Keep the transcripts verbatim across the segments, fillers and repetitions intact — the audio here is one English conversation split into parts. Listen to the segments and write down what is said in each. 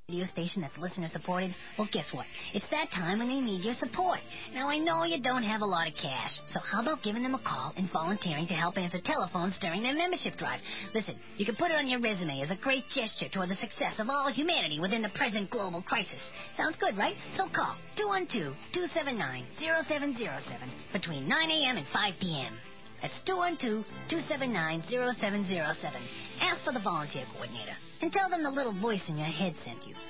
radio station that's listener-supported? Well, guess what? It's that time when they need your support. Now, I know you don't have a lot of cash, so how about giving them a call and volunteering to help answer telephones during their membership drive? Listen, you can put it on your resume as a great gesture toward the success of all humanity within the present global crisis. Sounds good, right? So call two one two, two seven nine, zero seven zero seven between nine a.m. and five p.m. That's two one two, two seven nine, zero seven zero seven. Ask for the volunteer coordinator and tell them the little voice in your head sent you.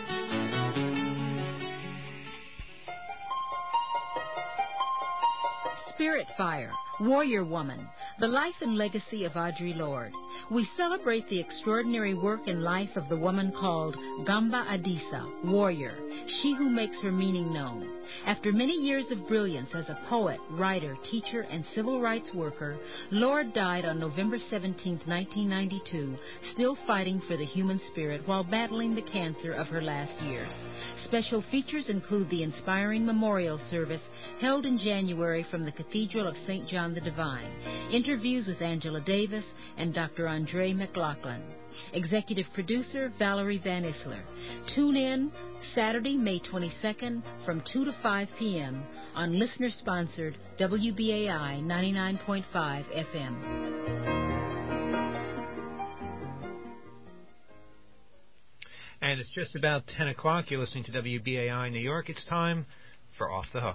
Spirit Fire, Warrior Woman, the life and legacy of Audre Lorde. We celebrate the extraordinary work and life of the woman called Gamba Adisa, warrior, she who makes her meaning known. After many years of brilliance as a poet, writer, teacher, and civil rights worker, Lorde died on November seventeenth, nineteen ninety-two, still fighting for the human spirit while battling the cancer of her last years. Special features include the inspiring memorial service held in January from the Cathedral of Saint John the Divine, interviews with Angela Davis and Doctor Andre McLaughlin. Executive producer Valerie Van Isler. Tune in Saturday, May twenty-second from two to five p.m. on listener-sponsored W B A I ninety-nine point five F M. And it's just about ten o'clock. You're listening to W B A I New York. It's time for Off the Hook.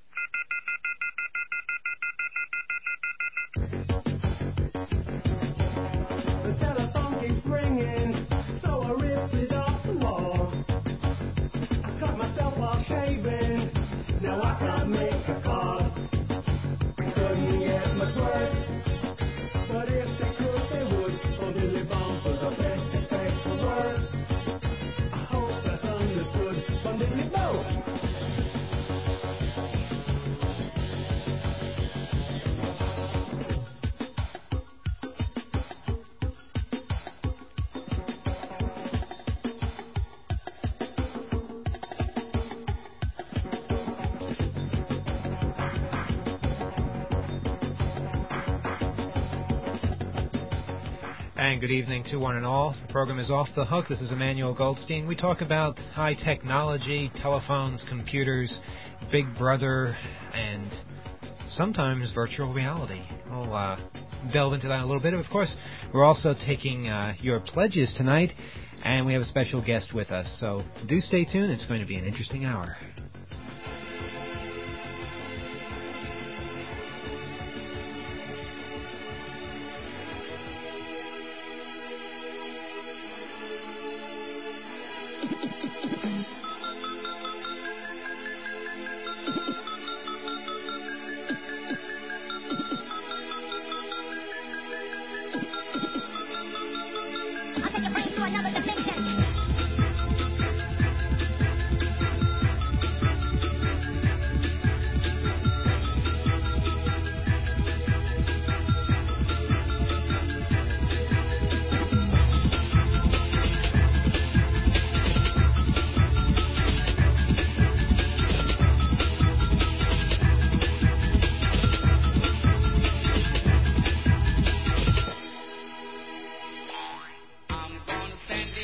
The telephone keeps ringing, so I ripped it off the wall. I cut myself while shaving, now I can't make a call. Couldn't get much worse, but if they could, they would. Oh, Billy Bones was the best to take the word. I hope that's understood from Billy Bones. And good evening to one and all. The program is Off the Hook. This is Emmanuel Goldstein. We talk about high technology, telephones, computers, Big Brother, and sometimes virtual reality. We'll uh, delve into that a little bit. Of course, we're also taking uh, your pledges tonight, and we have a special guest with us. So do stay tuned. It's going to be an interesting hour. I'm gonna send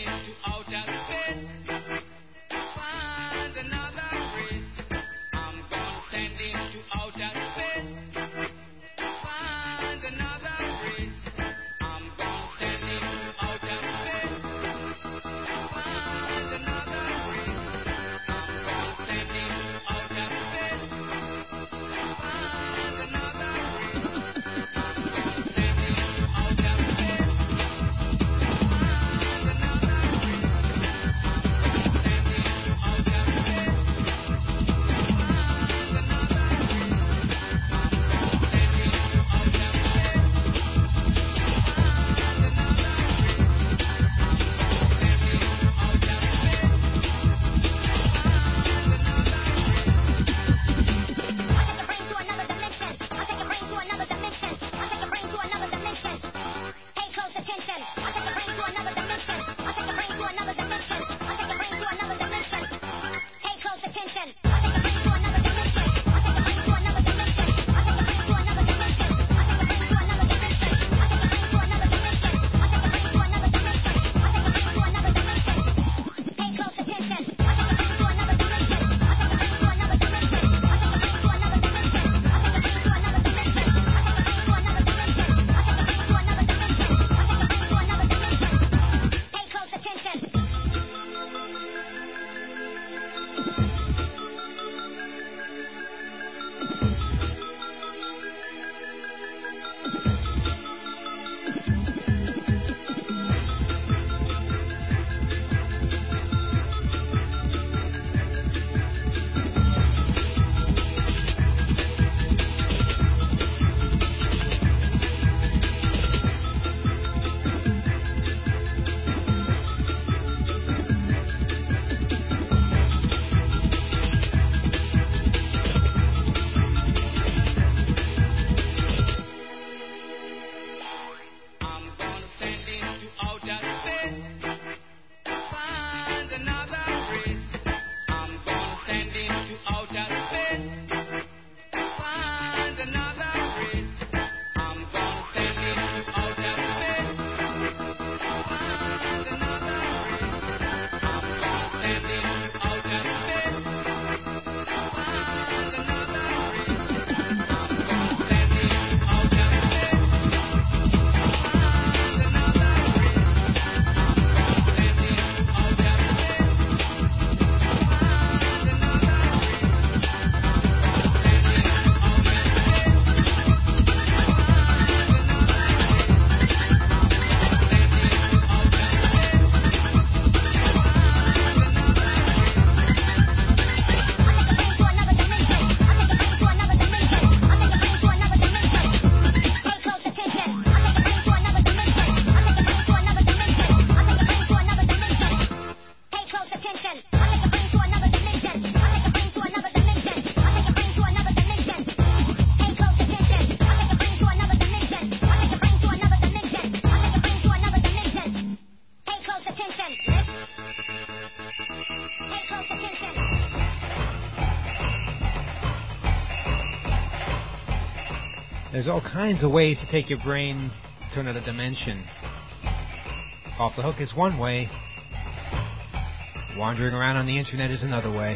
There's all kinds of ways to take your brain to another dimension. Off the Hook is one way. Wandering around on the internet is another way.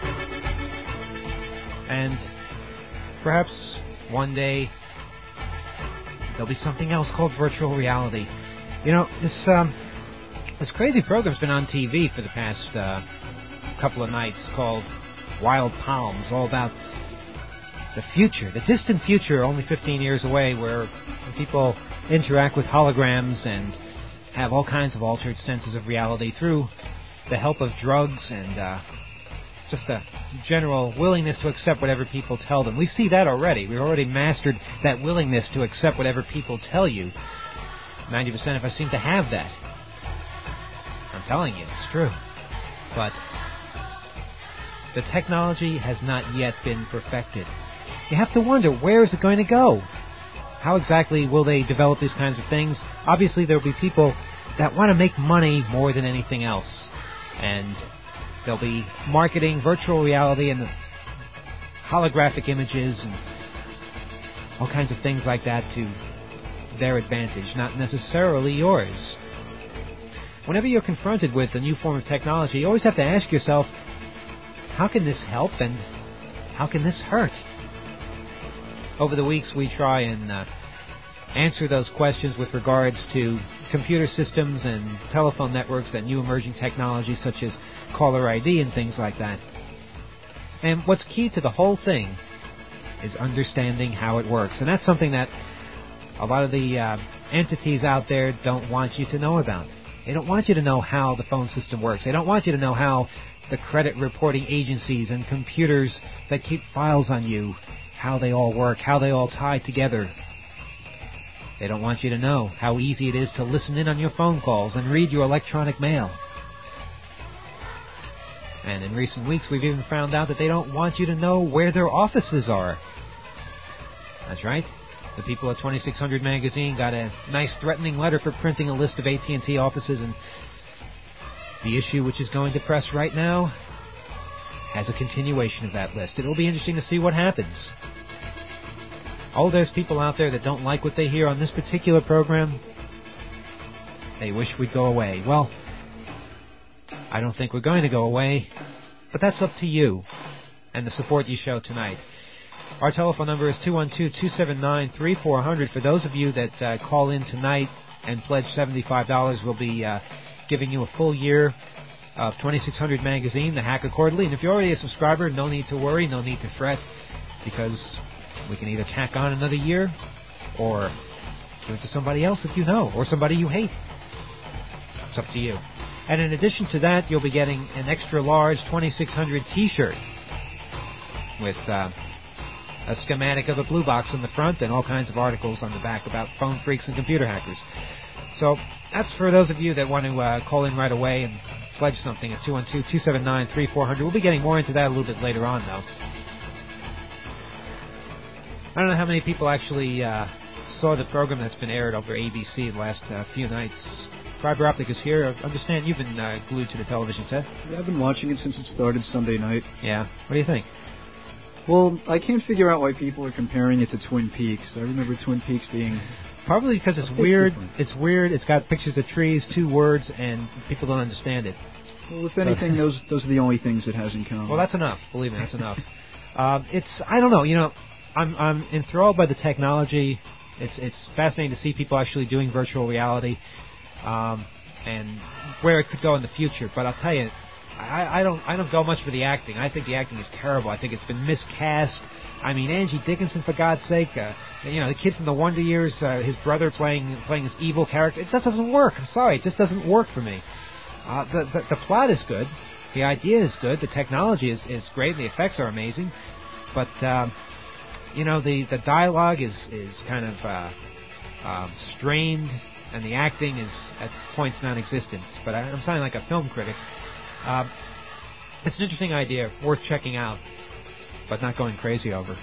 And perhaps one day there'll be something else called virtual reality. You know, this um, this crazy program's been on T V for the past uh, couple of nights called Wild Palms, all about the future, the distant future, only fifteen years away, where people interact with holograms and have all kinds of altered senses of reality through the help of drugs and uh, just a general willingness to accept whatever people tell them. We see that already. We've already mastered that willingness to accept whatever people tell you. ninety percent of us seem to have that. I'm telling you, it's true. But the technology has not yet been perfected. You have to wonder, where is it going to go? How exactly will they develop these kinds of things? Obviously, there will be people that want to make money more than anything else. And they'll be marketing virtual reality and holographic images and all kinds of things like that to their advantage, not necessarily yours. Whenever you're confronted with a new form of technology, you always have to ask yourself, how can this help and how can this hurt? Over the weeks, we try and uh, answer those questions with regards to computer systems and telephone networks and new emerging technologies such as caller I D and things like that. And what's key to the whole thing is understanding how it works. And that's something that a lot of the uh, entities out there don't want you to know about. They don't want you to know how the phone system works. They don't want you to know how the credit reporting agencies and computers that keep files on you, how they all work, how they all tie together. They don't want you to know how easy it is to listen in on your phone calls and read your electronic mail. And in recent weeks, we've even found out that they don't want you to know where their offices are. That's right. The people at twenty-six hundred Magazine got a nice threatening letter for printing a list of A T and T offices, and the issue which is going to press right now has a continuation of that list. It will be interesting to see what happens. Oh, there's people out there that don't like what they hear on this particular program. They wish we'd go away. Well, I don't think we're going to go away, but that's up to you and the support you show tonight. Our telephone number is two one two, two seven nine, three four zero zero. For those of you that uh, call in tonight and pledge seventy-five dollars, we'll be uh, giving you a full year of twenty-six hundred Magazine, the Hacker Quarterly. And if you're already a subscriber, no need to worry, no need to fret, because we can either tack on another year or give it to somebody else if you know, or somebody you hate. It's up to you. And in addition to that, you'll be getting an extra large twenty-six hundred T-shirt with uh, a schematic of a blue box on the front and all kinds of articles on the back about phone freaks and computer hackers. So that's for those of you that want to uh, call in right away and pledge something at two one two, two seven nine, three four zero zero. We'll be getting more into that a little bit later on, though. I don't know how many people actually uh, saw the program that's been aired over A B C the last uh, few nights. Fiber Optic is here. I understand you've been uh, glued to the television set. Yeah, I've been watching it since it started Sunday night. Yeah. What do you think? Well, I can't figure out why people are comparing it to Twin Peaks. I remember Twin Peaks being... Probably because it's weird. Different. It's weird. It's got pictures of trees, two words, and people don't understand it. Well, if anything, those those are the only things it has in common. Well, that's enough. Believe me, that's enough. Um, it's I don't know. You know, I'm I'm enthralled by the technology. It's it's fascinating to see people actually doing virtual reality, um, and where it could go in the future. But I'll tell you, I, I don't I don't go much for the acting. I think the acting is terrible. I think it's been miscast. I mean, Angie Dickinson, for God's sake, uh, you know, the kid from the Wonder Years, uh, his brother playing playing this evil character. It just doesn't work. I'm sorry, it just doesn't work for me. Uh, the, the the plot is good, the idea is good, the technology is, is great, the effects are amazing, but um, you know, the, the dialogue is is kind of uh, um, strained, and the acting is at points non-existent. But I, I'm sounding like a film critic. Uh, it's an interesting idea, worth checking out, but not going crazy over.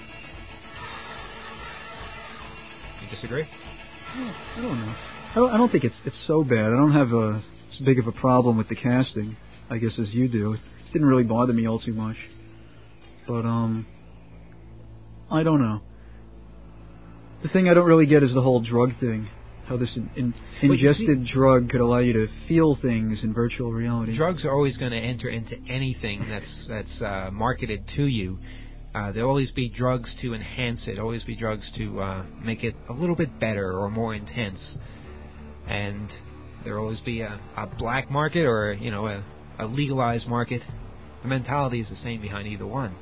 You disagree? Yeah, I don't know. I don't, I don't think it's it's so bad. I don't have a as big of a problem with the casting, I guess, as you do. It didn't really bother me all too much. But um, I don't know. The thing I don't really get is the whole drug thing. How this in, in, ingested see, drug could allow you to feel things in virtual reality. Drugs are always going to enter into anything that's that's uh, marketed to you. Uh, there'll always be drugs to enhance it. Always be drugs to uh, make it a little bit better or more intense. And there'll always be a, a black market or you know a, a legalized market. The mentality is the same behind either one.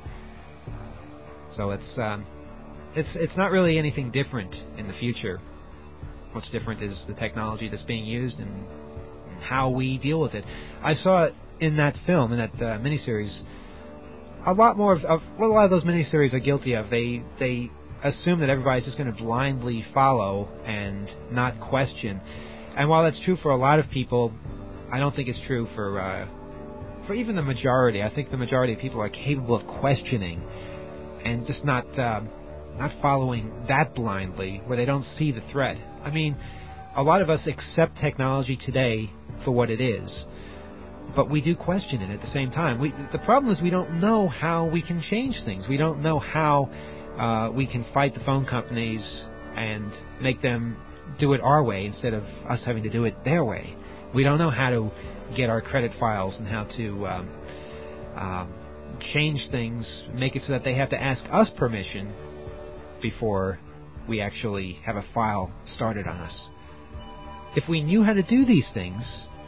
So it's um, it's it's not really anything different in the future. What's different is the technology that's being used and, and how we deal with it. I saw it in that film, in that uh, miniseries. A lot more of, of what a lot of those miniseries are guilty of. They they assume that everybody's just going to blindly follow and not question. And while that's true for a lot of people, I don't think it's true for uh, for even the majority. I think the majority of people are capable of questioning and just not uh, not following that blindly, where they don't see the threat. I mean, a lot of us accept technology today for what it is, but we do question it at the same time. We, the problem is we don't know how we can change things. We don't know how uh, we can fight the phone companies and make them do it our way instead of us having to do it their way. We don't know how to get our credit files and how to um, um, change things, make it so that they have to ask us permission before we actually have a file started on us. If we knew how to do these things,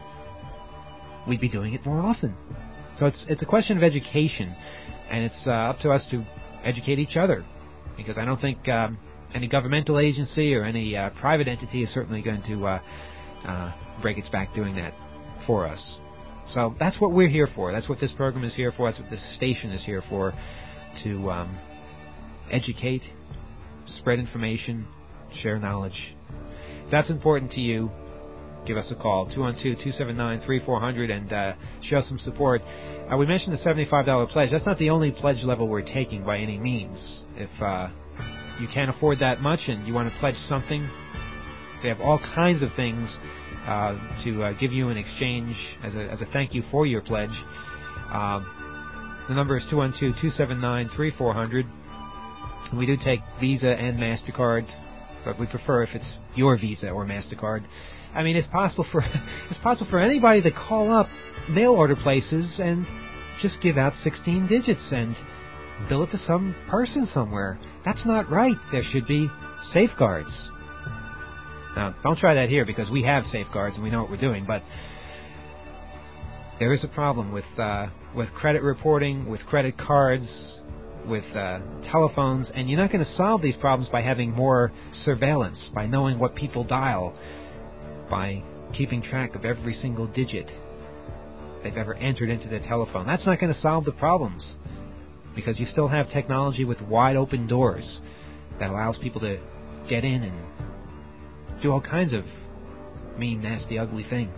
we'd be doing it more often. So it's it's a question of education, and it's uh, up to us to educate each other, because I don't think um, any governmental agency or any uh, private entity is certainly going to uh, uh, break its back doing that for us. So that's what we're here for. That's what this program is here for. That's what this station is here for, to um, educate, spread information, share knowledge. If that's important to you, give us a call, two one two, two seven nine, three four zero zero, and uh, show some support. Uh, we mentioned the seventy-five dollars pledge. That's not the only pledge level we're taking by any means. If uh, you can't afford that much and you want to pledge something, we have all kinds of things uh, to uh, give you in exchange as a, as a thank you for your pledge. Uh, the number is two one two, two seven nine, three four zero zero. We do take Visa and MasterCard, but we prefer if it's your Visa or MasterCard. I mean, it's possible for it's possible for anybody to call up mail order places and just give out sixteen digits and bill it to some person somewhere. That's not right. There should be safeguards. Now, don't try that here, because we have safeguards and we know what we're doing, but there is a problem with uh, with credit reporting, with credit cards, with uh, telephones, and you're not going to solve these problems by having more surveillance, by knowing what people dial, by keeping track of every single digit they've ever entered into their telephone. That's not going to solve the problems, because you still have technology with wide open doors that allows people to get in and do all kinds of mean, nasty, ugly things.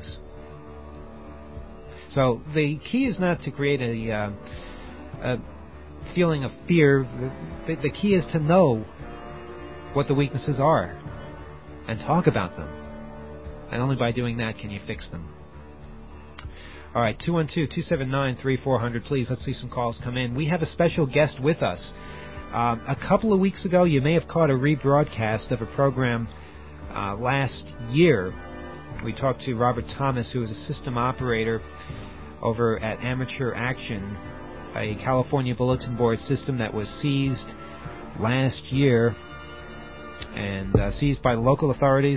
So the key is not to create a, uh, a feeling of fear. The, the key is to know what the weaknesses are and talk about them. And only by doing that can you fix them. All right, two one two, two seven nine, three four zero zero, please. Let's see some calls come in. We have a special guest with us. Um, a couple of weeks ago, you may have caught a rebroadcast of a program uh, last year. We talked to Robert Thomas, who is a system operator over at Amateur Action, a California bulletin board system that was seized last year and uh, seized by the local authorities.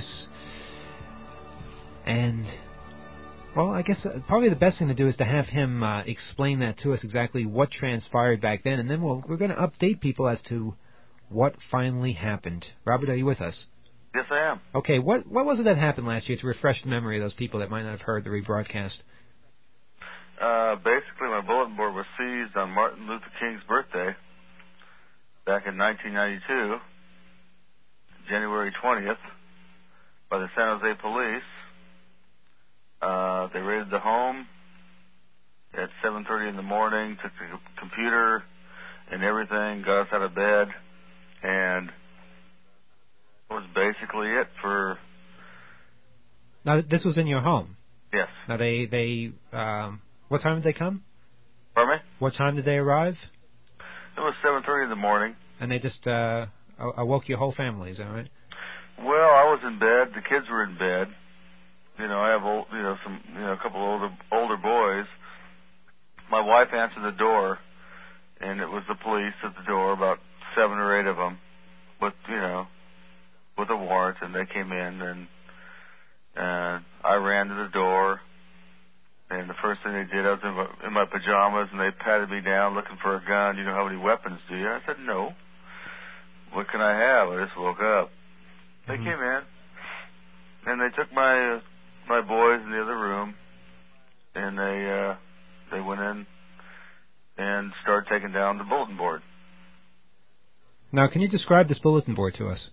And, well, I guess uh, probably the best thing to do is to have him uh, explain that to us, exactly what transpired back then, and then we'll, we're going to update people as to what finally happened. Robert, are you with us? Yes, I am. Okay, what what was it that happened last year, to refresh the memory of those people that might not have heard the rebroadcast? Uh, basically, my bulletin board was seized on Martin Luther King's birthday back in nineteen ninety-two, January twentieth, by the San Jose police. Uh, they raided the home at seven thirty in the morning, took the computer and everything, got us out of bed, and that was basically it for... Now, this was in your home? Yes. Now, they... they um, what time did they come? Pardon me? What time did they arrive? It was seven thirty in the morning. And they just uh, awoke your whole family. Is that right? Well, I was in bed. The kids were in bed. You know, I have old, you know, some, you know, a couple of older older boys. My wife answered the door, and it was the police at the door, about seven or eight of them, with, you know, with a warrant, and they came in, and and I ran to the door, and the first thing they did, I was in my, in my pajamas, and they patted me down looking for a gun. You know, how many weapons do you? I said, no. What can I have? I just woke up. They Mm-hmm. came in, and they took my uh, my boys in the other room, and they uh, they went in and started taking down the bulletin board. Now, can you describe this bulletin board to us?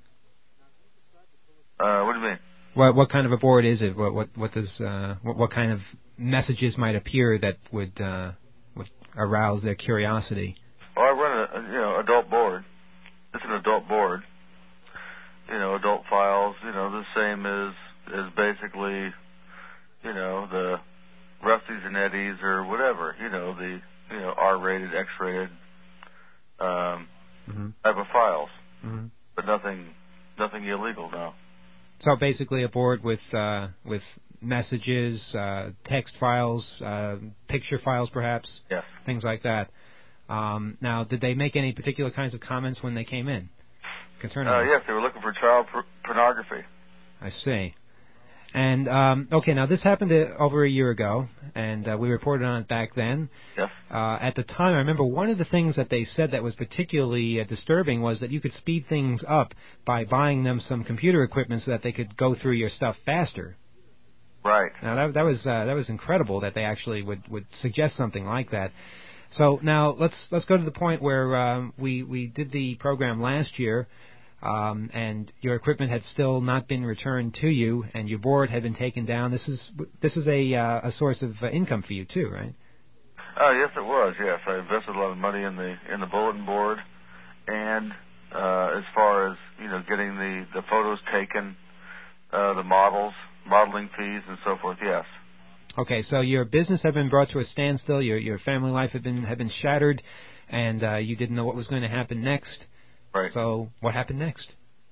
Uh, what do you mean? What what kind of a board is it? What what what does uh, what what kind of messages might appear that would uh, would arouse their curiosity? Well, I run a, a you know adult board. It's an adult board. You know, adult files. You know, the same as as basically, you know, the Rusties and Eddies or whatever. You know, the you know R-rated, X-rated um, Mm-hmm. type of files, Mm-hmm. but nothing nothing illegal. No. So basically, a board with uh, with messages, uh, text files, uh, picture files, perhaps. Yes. Things like that. Um, now, did they make any particular kinds of comments when they came in concerning Uh, this? yes, they were looking for child por- pornography. I see. And, um, okay, now this happened uh, over a year ago, and uh, we reported on it back then. Yes. Uh, at the time, I remember one of the things that they said that was particularly uh, disturbing was that you could speed things up by buying them some computer equipment so that they could go through your stuff faster. Right. Now, that, that was uh, that was incredible that they actually would, would suggest something like that. So now let's let's go to the point where um, we, we did the program last year, Um, and your equipment had still not been returned to you, and your board had been taken down. This is this is a uh, a source of uh, income for you too, right? Oh, yes, it was. Yes, I invested a lot of money in the in the bulletin board, and uh, as far as you know, getting the, the photos taken, uh, the models, modeling fees, and so forth. Yes. Okay, so your business had been brought to a standstill. Your your family life had been had been shattered, and uh, you didn't know what was going to happen next. Right. So what happened next?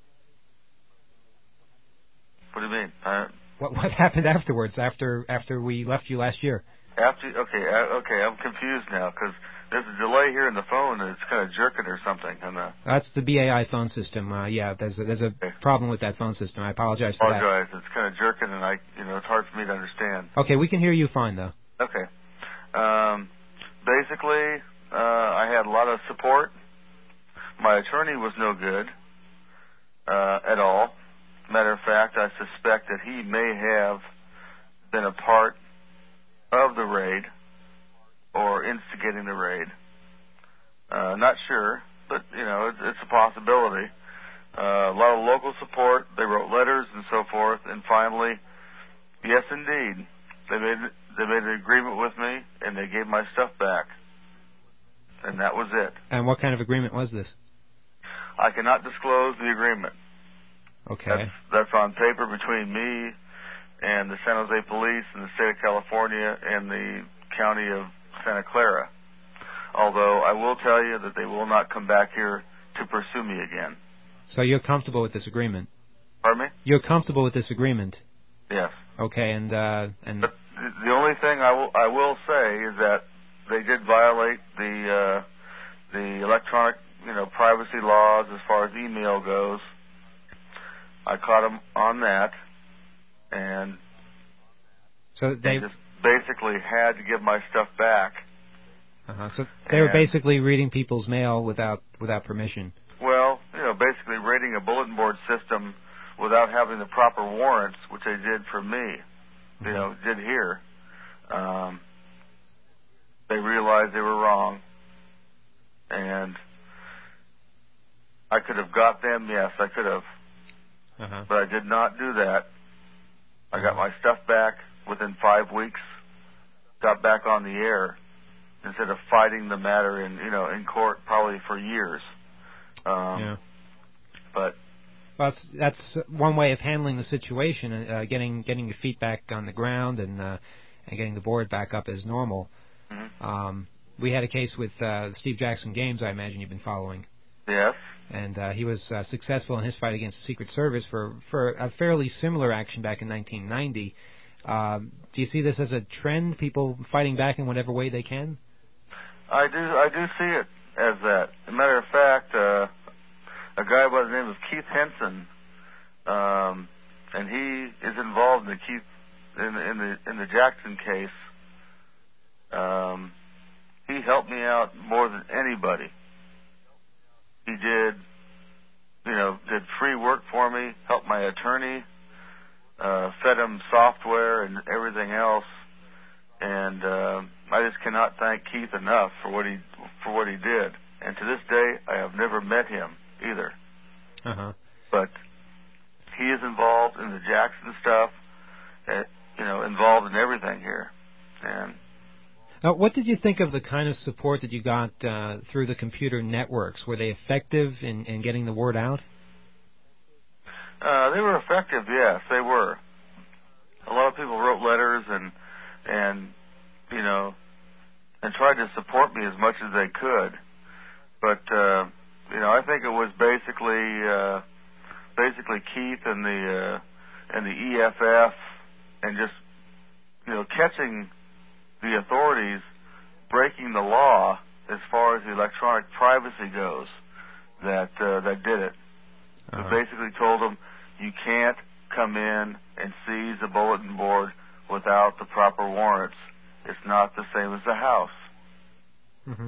What do you mean? Uh, What what happened afterwards? After after we left you last year? after okay, uh, okay, I'm confused now because there's a delay here in the phone and it's kind of jerking or something. And uh, That's the B A I phone system. Uh, yeah, there's a, there's a Okay. problem with that phone system. I apologize for that. apologize. It's kind of jerking, and I, you know, it's hard for me to understand. Okay, we can hear you fine though. Okay. Um, basically, uh, I had a lot of support. My attorney was no good uh, at all. Matter of fact, I suspect that he may have been a part of the raid or instigating the raid. Uh, not sure, but, you know, it's, it's a possibility. Uh, a lot of local support. They wrote letters and so forth. And finally, yes, indeed, they made they made an agreement with me, and they gave my stuff back. And that was it. And what kind of agreement was this? I cannot disclose the agreement. Okay. That's, that's on paper between me and the San Jose Police and the state of California and the county of Santa Clara. Although I will tell you that they will not come back here to pursue me again. So you're comfortable with this agreement? Pardon me? You're comfortable with this agreement? Yes. Okay, and uh, and But the only thing I will I will say is that they did violate the uh, the electronic you know privacy laws as far as email goes. I caught them on that, and so they they just basically had to give my stuff back. uh-huh, so they were And- basically reading people's mail without without permission. Well, you know, basically raiding a bulletin board system without having the proper warrants, which they did for me, you know, did here. Um, they realized they were wrong, and I could have got them, yes, I could have, Uh-huh. but I did not do that. I got my stuff back within five weeks, got back on the air, instead of fighting the matter in, you know, in court probably for years. Um, Yeah. But Well, that's, that's one way of handling the situation, uh, getting getting your feet back on the ground and uh, and getting the board back up as normal. mhm. Um, we had a case with uh, the Steve Jackson games. I imagine you've been following. Yes. And uh, he was uh, successful in his fight against the Secret Service for, for a fairly similar action back in nineteen ninety. Um, do you see this as a trend, people fighting back in whatever way they can? I do I do see it as that. As a matter of fact, uh, a guy by the name of Keith Henson, um, and he is involved in the Keith in, in the in the Jackson case. Um, he helped me out more than anybody. He did, you know, did free work for me, helped my attorney, uh, fed him software and everything else, and uh, I just cannot thank Keith enough for what he for what he did. And to this day, I have never met him either. Uh-huh. But he is involved in the Jackson stuff, uh, you know, involved in everything here, and. Now, what did you think of the kind of support that you got uh, through the computer networks? Were they effective in, in getting the word out? Uh, they were effective, yes, they were. A lot of people wrote letters and, and you know, and tried to support me as much as they could. But, uh, you know, I think it was basically, uh, basically Keith and the, uh, and the E F F and just, you know, catching the authorities breaking the law as far as the electronic privacy goes that uh, that did it. Uh-huh. We basically told them you can't come in and seize a bulletin board without the proper warrants. It's not the same as the House. Mm-hmm.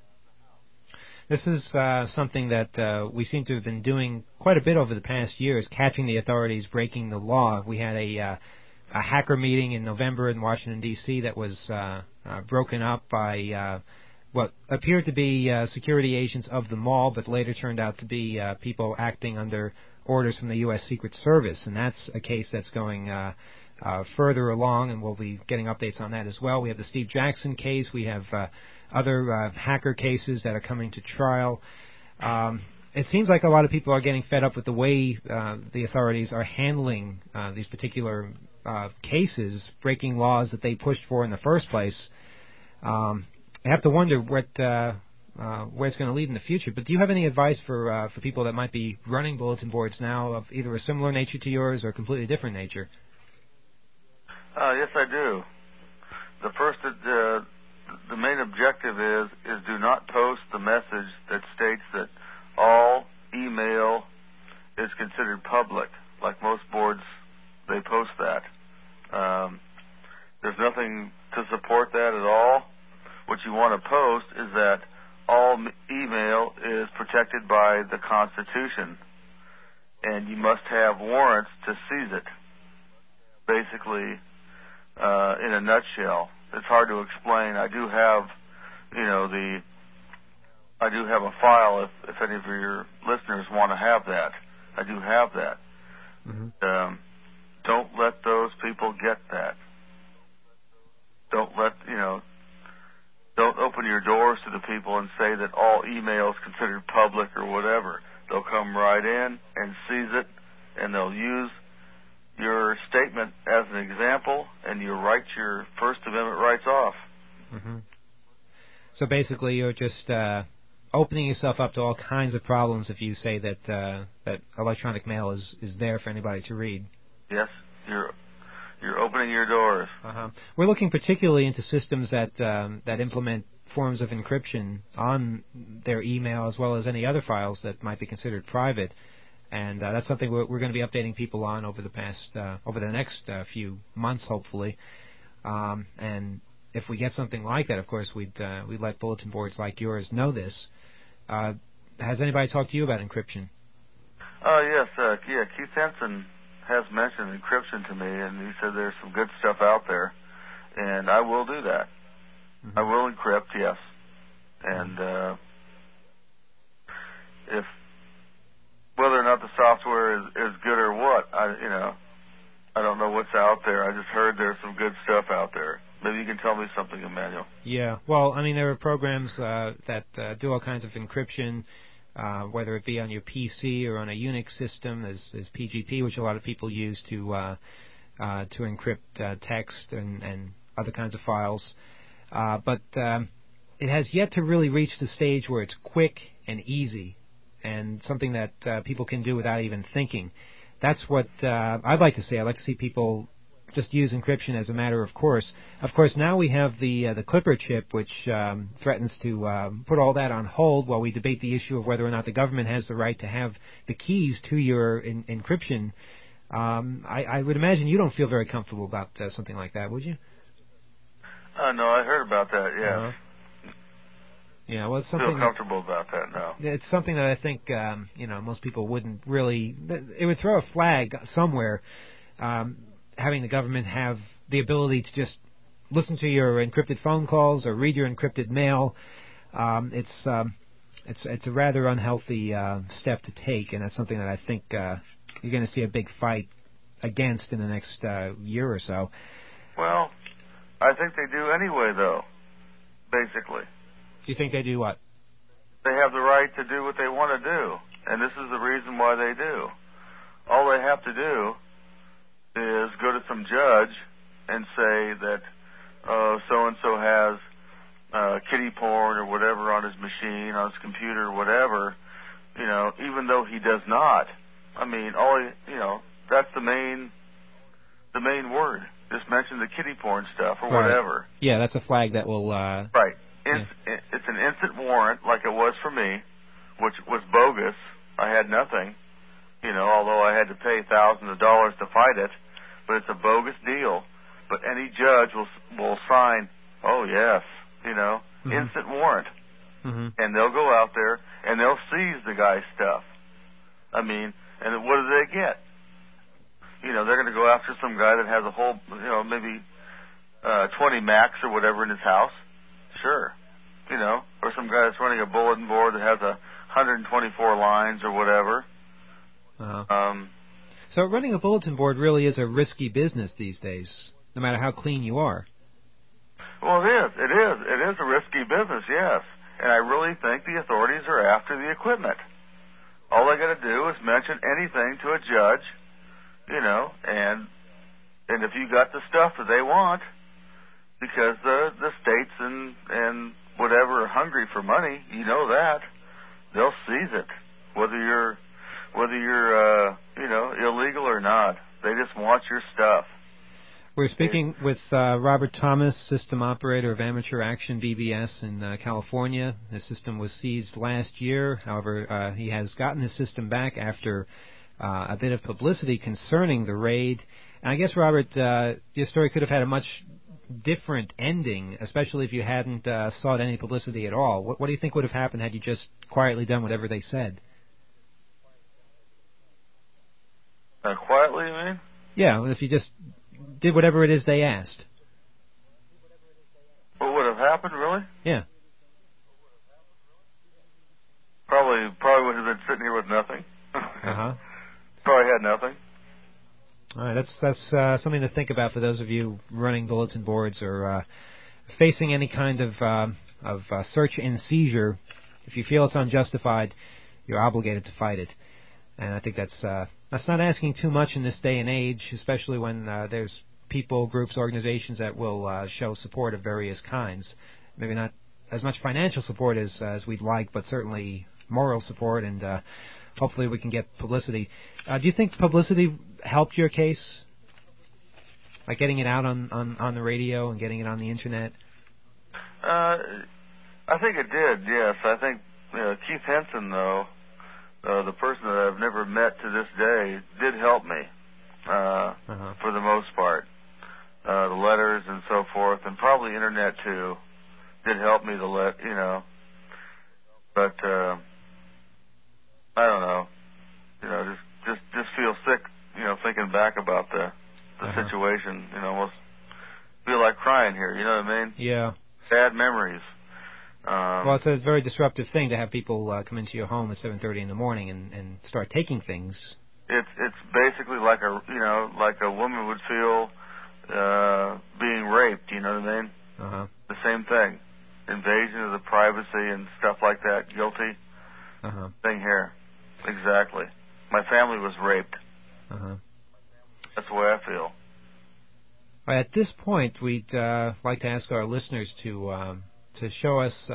This is uh, something that uh, we seem to have been doing quite a bit over the past years, catching the authorities breaking the law. We had a uh, a hacker meeting in November in Washington, D C that was uh, uh, broken up by uh, what appeared to be uh, security agents of the mall, but later turned out to be uh, people acting under orders from the U S Secret Service. And that's a case that's going uh, uh, further along, and we'll be getting updates on that as well. We have the Steve Jackson case. We have uh, other uh, hacker cases that are coming to trial. Um, It seems like a lot of people are getting fed up with the way uh, the authorities are handling uh, these particular uh, cases, breaking laws that they pushed for in the first place. Um, I have to wonder what uh, uh, where it's going to lead in the future. But do you have any advice for uh, for people that might be running bulletin boards now of either a similar nature to yours or a completely different nature? Uh, yes, I do. The first, uh, the main objective is is do not post the message that states that all email is considered public. Like most boards, they post that. Um, there's nothing to support that at all. What you want to post is that all m- email is protected by the Constitution, and you must have warrants to seize it. Basically, uh, in a nutshell, it's hard to explain. I do have, you know, the I do have a file if, if any of your listeners want to have that. I do have that. Mm-hmm. Um, don't let those people get that. Don't let, you know, don't open your doors to the people and say that all email is considered public or whatever. They'll come right in and seize it, and they'll use your statement as an example, and you write your First Amendment rights off. Mm-hmm. So basically, you're just uh, opening yourself up to all kinds of problems if you say that uh, that electronic mail is, is there for anybody to read. Yes, you're you're opening your doors. Uh-huh. We're looking particularly into systems that um, that implement forms of encryption on their email as well as any other files that might be considered private. And uh, that's something we're, we're going to be updating people on over the past, uh, over the next uh, few months, hopefully. Um, and if we get something like that, of course, we'd uh, we'd let bulletin boards like yours know this. Uh, has anybody talked to you about encryption? Oh yes, uh, yeah. Keith Henson has mentioned encryption to me, and he said there's some good stuff out there, and I will do that. Mm-hmm. I will encrypt, yes, and uh, if whether or not the software is, is good or what, I, you know, I don't know what's out there. I just heard there's some good stuff out there. Maybe you can tell me something, Emmanuel. Yeah, well, I mean, there are programs uh, that uh, do all kinds of encryption, uh, whether it be on your P C or on a Unix system. There's, there's P G P, which a lot of people use to uh, uh, to encrypt uh, text and, and other kinds of files. Uh, but um, it has yet to really reach the stage where it's quick and easy and something that uh, people can do without even thinking. That's what uh, I'd like to see. I'd like to see people just use encryption as a matter of course. Of course, now we have the uh, the Clipper chip, which um, threatens to uh, put all that on hold while we debate the issue of whether or not the government has the right to have the keys to your in- encryption. Um, I, I would imagine you don't feel very comfortable about uh, something like that, would you? Uh, no, I heard about that, yes. Uh-huh. Yeah, well, it's I something feel comfortable about that now. It's something that I think um, you know most people wouldn't really. It would throw a flag somewhere, um, having the government have the ability to just listen to your encrypted phone calls or read your encrypted mail. Um, it's um, it's it's a rather unhealthy uh, step to take, and that's something that I think uh, you're going to see a big fight against in the next uh, year or so. Well, I think they do anyway, though. Basically. You think they do what? They have the right to do what they want to do, and this is the reason why they do. All they have to do is go to some judge and say that uh, so-and-so has uh, kiddie porn or whatever on his machine, on his computer, or whatever, you know, even though he does not. I mean, all he, you know, that's the main, the main word. Just mention the kiddie porn stuff or right. whatever. Yeah, that's a flag that will... Uh, right. It's, yeah. it's an instant warrant, like it was for me, which was bogus. I had nothing, you know, although I had to pay thousands of dollars to fight it. But it's a bogus deal. But any judge will will sign, oh, yes, you know, mm-hmm. instant warrant. Mm-hmm. And they'll go out there and they'll seize the guy's stuff. I mean, and what do they get? You know, they're going to go after some guy that has a whole, you know, maybe uh, twenty Macs or whatever in his house. Sure. You know, or some guy that's running a bulletin board that has a one hundred twenty-four lines or whatever. Uh-huh. Um, so running a bulletin board really is a risky business these days, no matter how clean you are. Well, it is. It is. It is a risky business, yes. And I really think the authorities are after the equipment. All they got to do is mention anything to a judge, you know, and and if you got the stuff that they want, because the the states and and whatever are hungry for money, you know that they'll seize it, whether you're whether you're uh, you know illegal or not. They just want your stuff. We're speaking with uh, Robert Thomas, system operator of Amateur Action B B S in uh, California. His system was seized last year. However, uh, he has gotten his system back after uh, a bit of publicity concerning the raid. And I guess, Robert, uh, your story could have had a much different ending, especially if you hadn't uh, sought any publicity at all. What, what do you think would have happened had you just quietly done whatever they said? Uh, quietly, you mean? Yeah, if you just did whatever it is they asked. What would have happened, really? Yeah. Probably, probably would have been sitting here with nothing. uh-huh. Probably had nothing. All right, that's that's uh, something to think about for those of you running bulletin boards or uh, facing any kind of uh, of uh, search and seizure. If you feel it's unjustified, you're obligated to fight it. And I think that's uh, that's not asking too much in this day and age, especially when uh, there's people, groups, organizations that will uh, show support of various kinds. Maybe not as much financial support as as we'd like, but certainly moral support, and uh, hopefully we can get publicity. Uh, do you think publicity helped your case? Like getting it out on, on, on the radio and getting it on the internet? Uh, I think it did, yes. I think you know, Keith Henson, though, uh, the person that I've never met to this day, did help me uh, uh-huh. for the most part. Uh, the letters and so forth, and probably internet, too, did help me to let, you know. But, uh, I don't know. You know, just, just, just feel sick, you know, thinking back about the, the uh-huh. situation. You know, almost feel like crying here, you know what I mean? Yeah. Bad memories. Um, well, it's a very disruptive thing to have people uh, come into your home at seven thirty in the morning and, and start taking things. It's it's basically like a you know like a woman would feel uh, being raped. You know what I mean? Uh-huh. The same thing, invasion of the privacy and stuff like that. Guilty. Uh-huh. Thing here, exactly. My family was raped. Uh-huh. That's the way I feel. At this point, we'd uh, like to ask our listeners to um, to show us uh,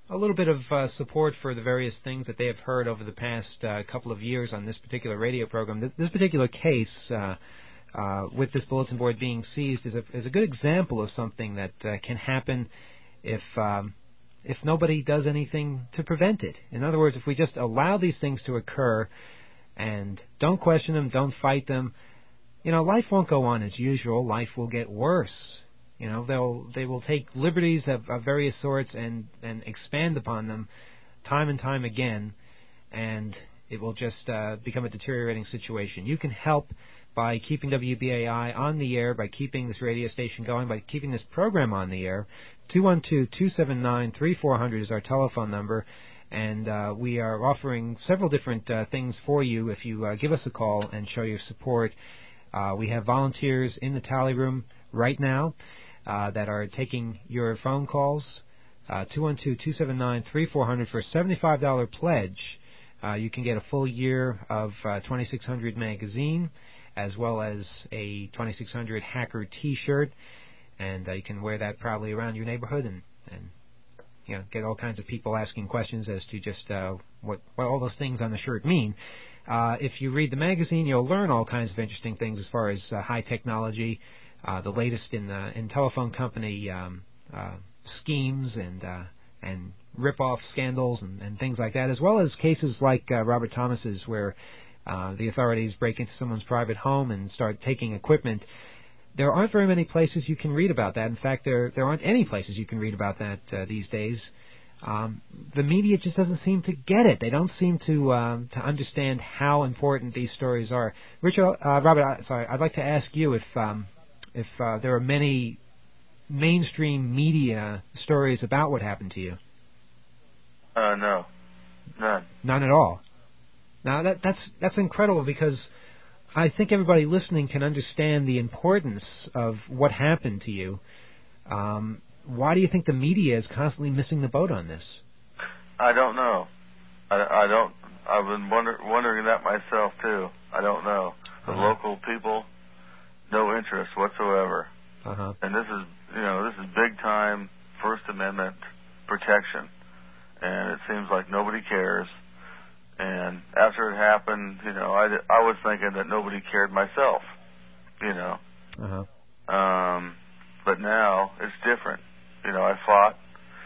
a little bit of uh, support for the various things that they have heard over the past uh, couple of years on this particular radio program. This, this particular case, uh, uh, with this bulletin board being seized, is a, is a good example of something that uh, can happen if um, if nobody does anything to prevent it. In other words, if we just allow these things to occur and don't question them, don't fight them, you know, life won't go on as usual. Life will get worse. You know, they'll they will take liberties of, of various sorts and, and expand upon them time and time again, and it will just uh, become a deteriorating situation. You can help by keeping W B A I on the air, by keeping this radio station going, by keeping this program on the air. two one two, two seven nine, three four zero zero is our telephone number, and uh, we are offering several different uh, things for you if you uh, give us a call and show your support. Uh, we have volunteers in the tally room right now uh, that are taking your phone calls. Uh, two one two, two seven nine, three four zero zero for a seventy-five dollars pledge. Uh, you can get a full year of uh, twenty-six hundred magazine, as well as a twenty-six hundred Hacker T-shirt, and uh, you can wear that proudly around your neighborhood and, and you know, get all kinds of people asking questions as to just uh, what, what all those things on the shirt mean. Uh, if you read the magazine, you'll learn all kinds of interesting things as far as uh, high technology, uh, the latest in uh, in telephone company um, uh, schemes and uh, and rip-off scandals and, and things like that, as well as cases like uh, Robert Thomas's, where uh, the authorities break into someone's private home and start taking equipment. There aren't very many places you can read about that. In fact, there there aren't any places you can read about that uh, these days. Um, the media just doesn't seem to get it. They don't seem to um, to understand how important these stories are. Richard, uh, Robert, uh, sorry, I'd like to ask you if um, if uh, there are many mainstream media stories about what happened to you. Uh, no, none. None at all. Now that that's that's incredible, because I think everybody listening can understand the importance of what happened to you. Um, why do you think the media is constantly missing the boat on this? I don't know. I, I don't. I've been wonder, wondering that myself too. I don't know. The uh-huh. local people, no interest whatsoever. Uh-huh. And this is, you know, this is big time First Amendment protection, and it seems like nobody cares. And after it happened, you know, I, I was thinking that nobody cared myself, you know. Uh-huh. Um, but now it's different. You know, I fought.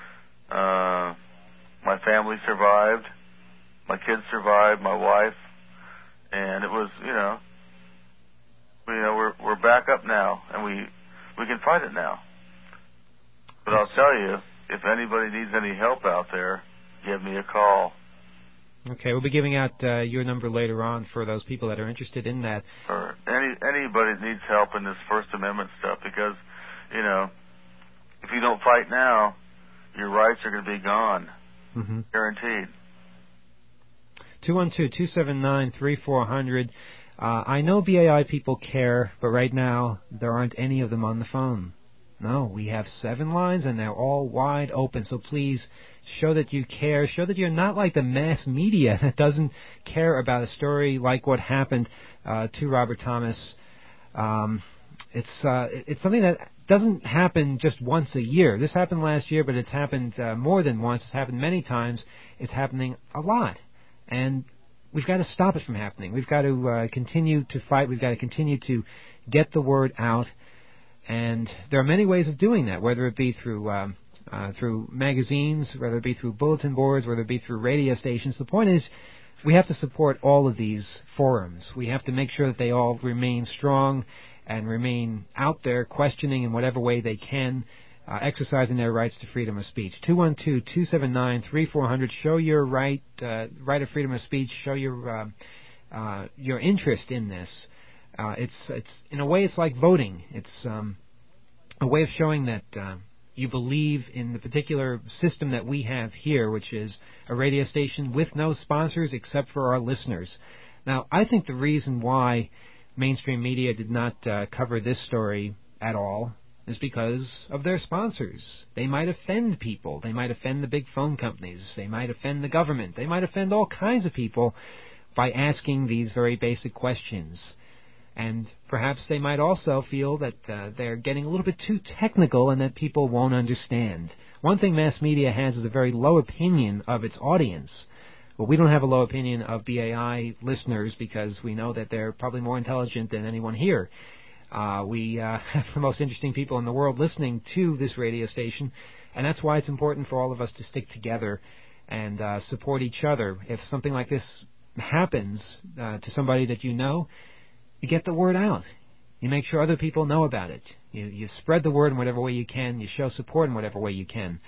Uh, my family survived. My kids survived. My wife, and it was, you know, we, you know, we're we're back up now, and we we can fight it now. But I'll tell you, if anybody needs any help out there, give me a call. Okay, we'll be giving out uh, your number later on for those people that are interested in that. Or any anybody that needs help in this First Amendment stuff, because, you know, if you don't fight now, your rights are going to be gone, mm-hmm. guaranteed. two one two, two seven nine, three four zero zero. Uh, I know B A I people care, but right now there aren't any of them on the phone. No, we have seven lines, and they're all wide open. So please show that you care. Show that you're not like the mass media that doesn't care about a story like what happened uh, to Robert Thomas. Um, it's uh, it's something that doesn't happen just once a year. This happened last year, but it's happened uh, more than once. It's happened many times. It's happening a lot, and we've got to stop it from happening. We've got to uh, continue to fight. We've got to continue to get the word out. And there are many ways of doing that, whether it be through um, uh, through magazines, whether it be through bulletin boards, whether it be through radio stations. The point is, we have to support all of these forums. We have to make sure that they all remain strong and remain out there questioning in whatever way they can, uh, exercising their rights to freedom of speech. two one two, two seven nine, three four zero zero. Show your right uh, right of freedom of speech. Show your uh, uh, your interest in this. Uh, it's it's in a way it's like voting. It's um, a way of showing that uh, you believe in the particular system that we have here, which is a radio station with no sponsors except for our listeners. Now, I think the reason why mainstream media did not uh, cover this story at all is because of their sponsors. They might offend people. They might offend the big phone companies. They might offend the government. They might offend all kinds of people by asking these very basic questions. And perhaps they might also feel that uh, they're getting a little bit too technical and that people won't understand. One thing mass media has is a very low opinion of its audience. Well, we don't have a low opinion of B A I listeners because we know that they're probably more intelligent than anyone here. Uh, we uh, have the most interesting people in the world listening to this radio station, and that's why it's important for all of us to stick together and uh, support each other. If something like this happens uh, to somebody that you know, you get the word out. You make sure other people know about it. You, you spread the word in whatever way you can. You show support in whatever way you can.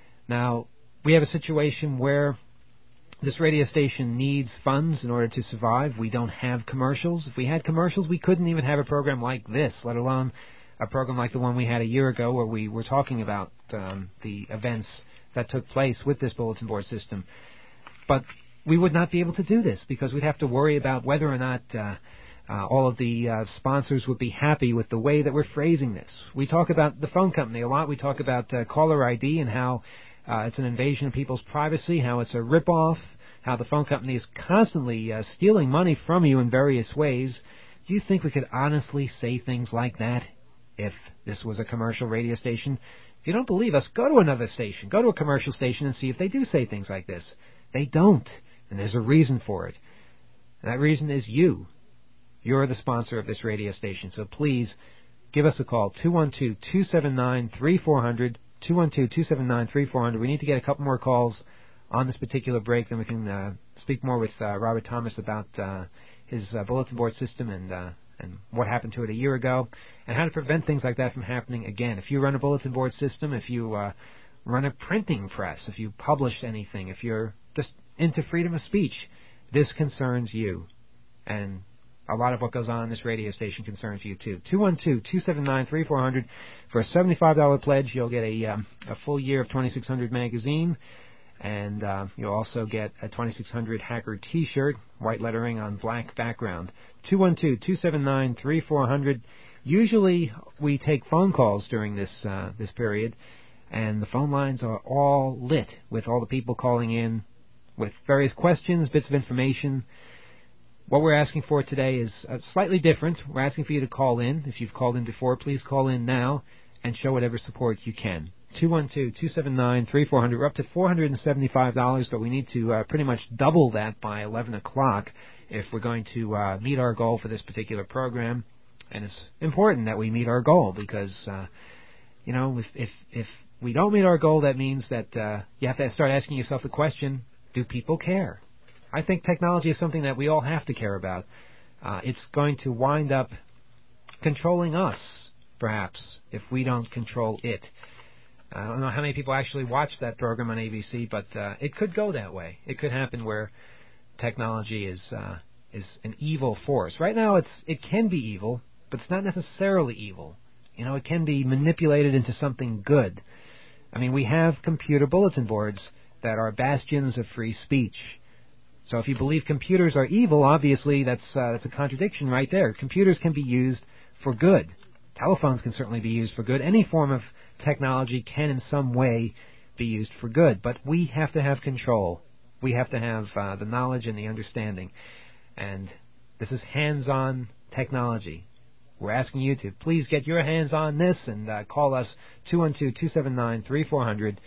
Now, we have a situation where this radio station needs funds in order to survive. We don't have commercials. If we had commercials, we couldn't even have a program like this, let alone a program like the one we had a year ago where we were talking about um, the events that took place with this bulletin board system. But we would not be able to do this because we'd have to worry about whether or not uh, uh, all of the uh, sponsors would be happy with the way that we're phrasing this. We talk about the phone company a lot. We talk about uh, caller I D and how Uh, it's an invasion of people's privacy, how it's a rip-off, how the phone company is constantly uh, stealing money from you in various ways. Do you think we could honestly say things like that if this was a commercial radio station? If you don't believe us, go to another station. Go to a commercial station and see if they do say things like this. They don't, and there's a reason for it. And that reason is you. You're the sponsor of this radio station, so please give us a call, two one two, two seven nine, three four zero zero. two one two, two seven nine, three four zero zero. We need to get a couple more calls on this particular break, then we can uh, speak more with uh, Robert Thomas about uh, his uh, bulletin board system and uh, and what happened to it a year ago, and how to prevent things like that from happening again. If you run a bulletin board system, if you uh, run a printing press, if you publish anything, if you're just into freedom of speech, this concerns you. And a lot of what goes on in this radio station concerns you, too. two one two, two seven nine, three four zero zero. For a seventy-five dollars pledge, you'll get a, um, a full year of twenty-six hundred magazine, and uh, you'll also get a twenty-six hundred Hacker T-shirt, white lettering on black background. two one two, two seven nine, three four zero zero. Usually we take phone calls during this uh, this period, and the phone lines are all lit with all the people calling in with various questions, bits of information. What we're asking for today is uh, slightly different. We're asking for you to call in. If you've called in before, please call in now and show whatever support you can. two one two, two seven nine, three four zero zero. We're up to four hundred seventy-five dollars, but we need to uh, pretty much double that by eleven o'clock if we're going to uh, meet our goal for this particular program. And it's important that we meet our goal because, uh, you know, if, if, if we don't meet our goal, that means that uh, you have to start asking yourself the question, do people care? I think technology is something that we all have to care about. Uh, it's going to wind up controlling us, perhaps, if we don't control it. I don't know how many people actually watch that program on A B C, but uh, it could go that way. It could happen where technology is uh, is an evil force. Right now, it's it can be evil, but it's not necessarily evil. You know, it can be manipulated into something good. I mean, we have computer bulletin boards that are bastions of free speech. So if you believe computers are evil, obviously that's uh, that's a contradiction right there. Computers can be used for good. Telephones can certainly be used for good. Any form of technology can in some way be used for good. But we have to have control. We have to have uh, the knowledge and the understanding. And this is hands-on technology. We're asking you to please get your hands on this and uh, call us two one two, two seven nine, three four zero zero.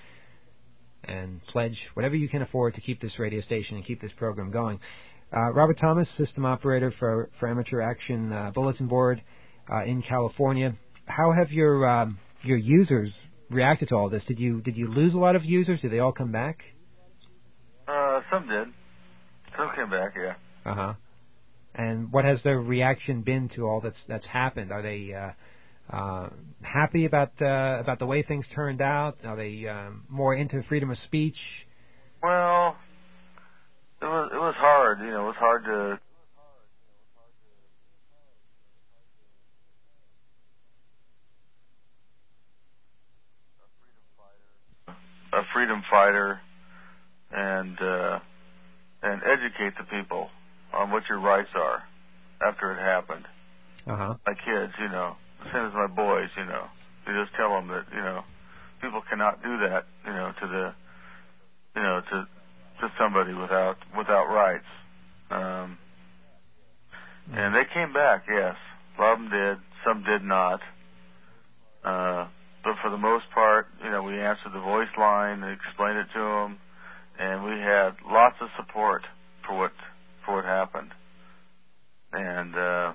And pledge whatever you can afford to keep this radio station and keep this program going. Uh, Robert Thomas, system operator for, for Amateur Action uh, Bulletin Board uh, in California. How have your um, your users reacted to all this? Did you did you lose a lot of users? Did they all come back? Uh, some did. Some came back, yeah. Uh huh. And what has their reaction been to all that's that's happened? Are they uh, Uh, happy about uh, about the way things turned out? Are they um, more into freedom of speech? Well, it was it was hard. You know, it was hard to. A freedom fighter, and uh, and educate the people on what your rights are after it happened. Uh huh. My kids, you know. Same as my boys, you know. You just tell them that, you know, people cannot do that, you know, to the, you know, to to somebody without without rights. Um, and they came back, yes. A lot of them did. Some did not. Uh, but for the most part, you know, we answered the voice line and explained it to them, and we had lots of support for what for what happened. And uh,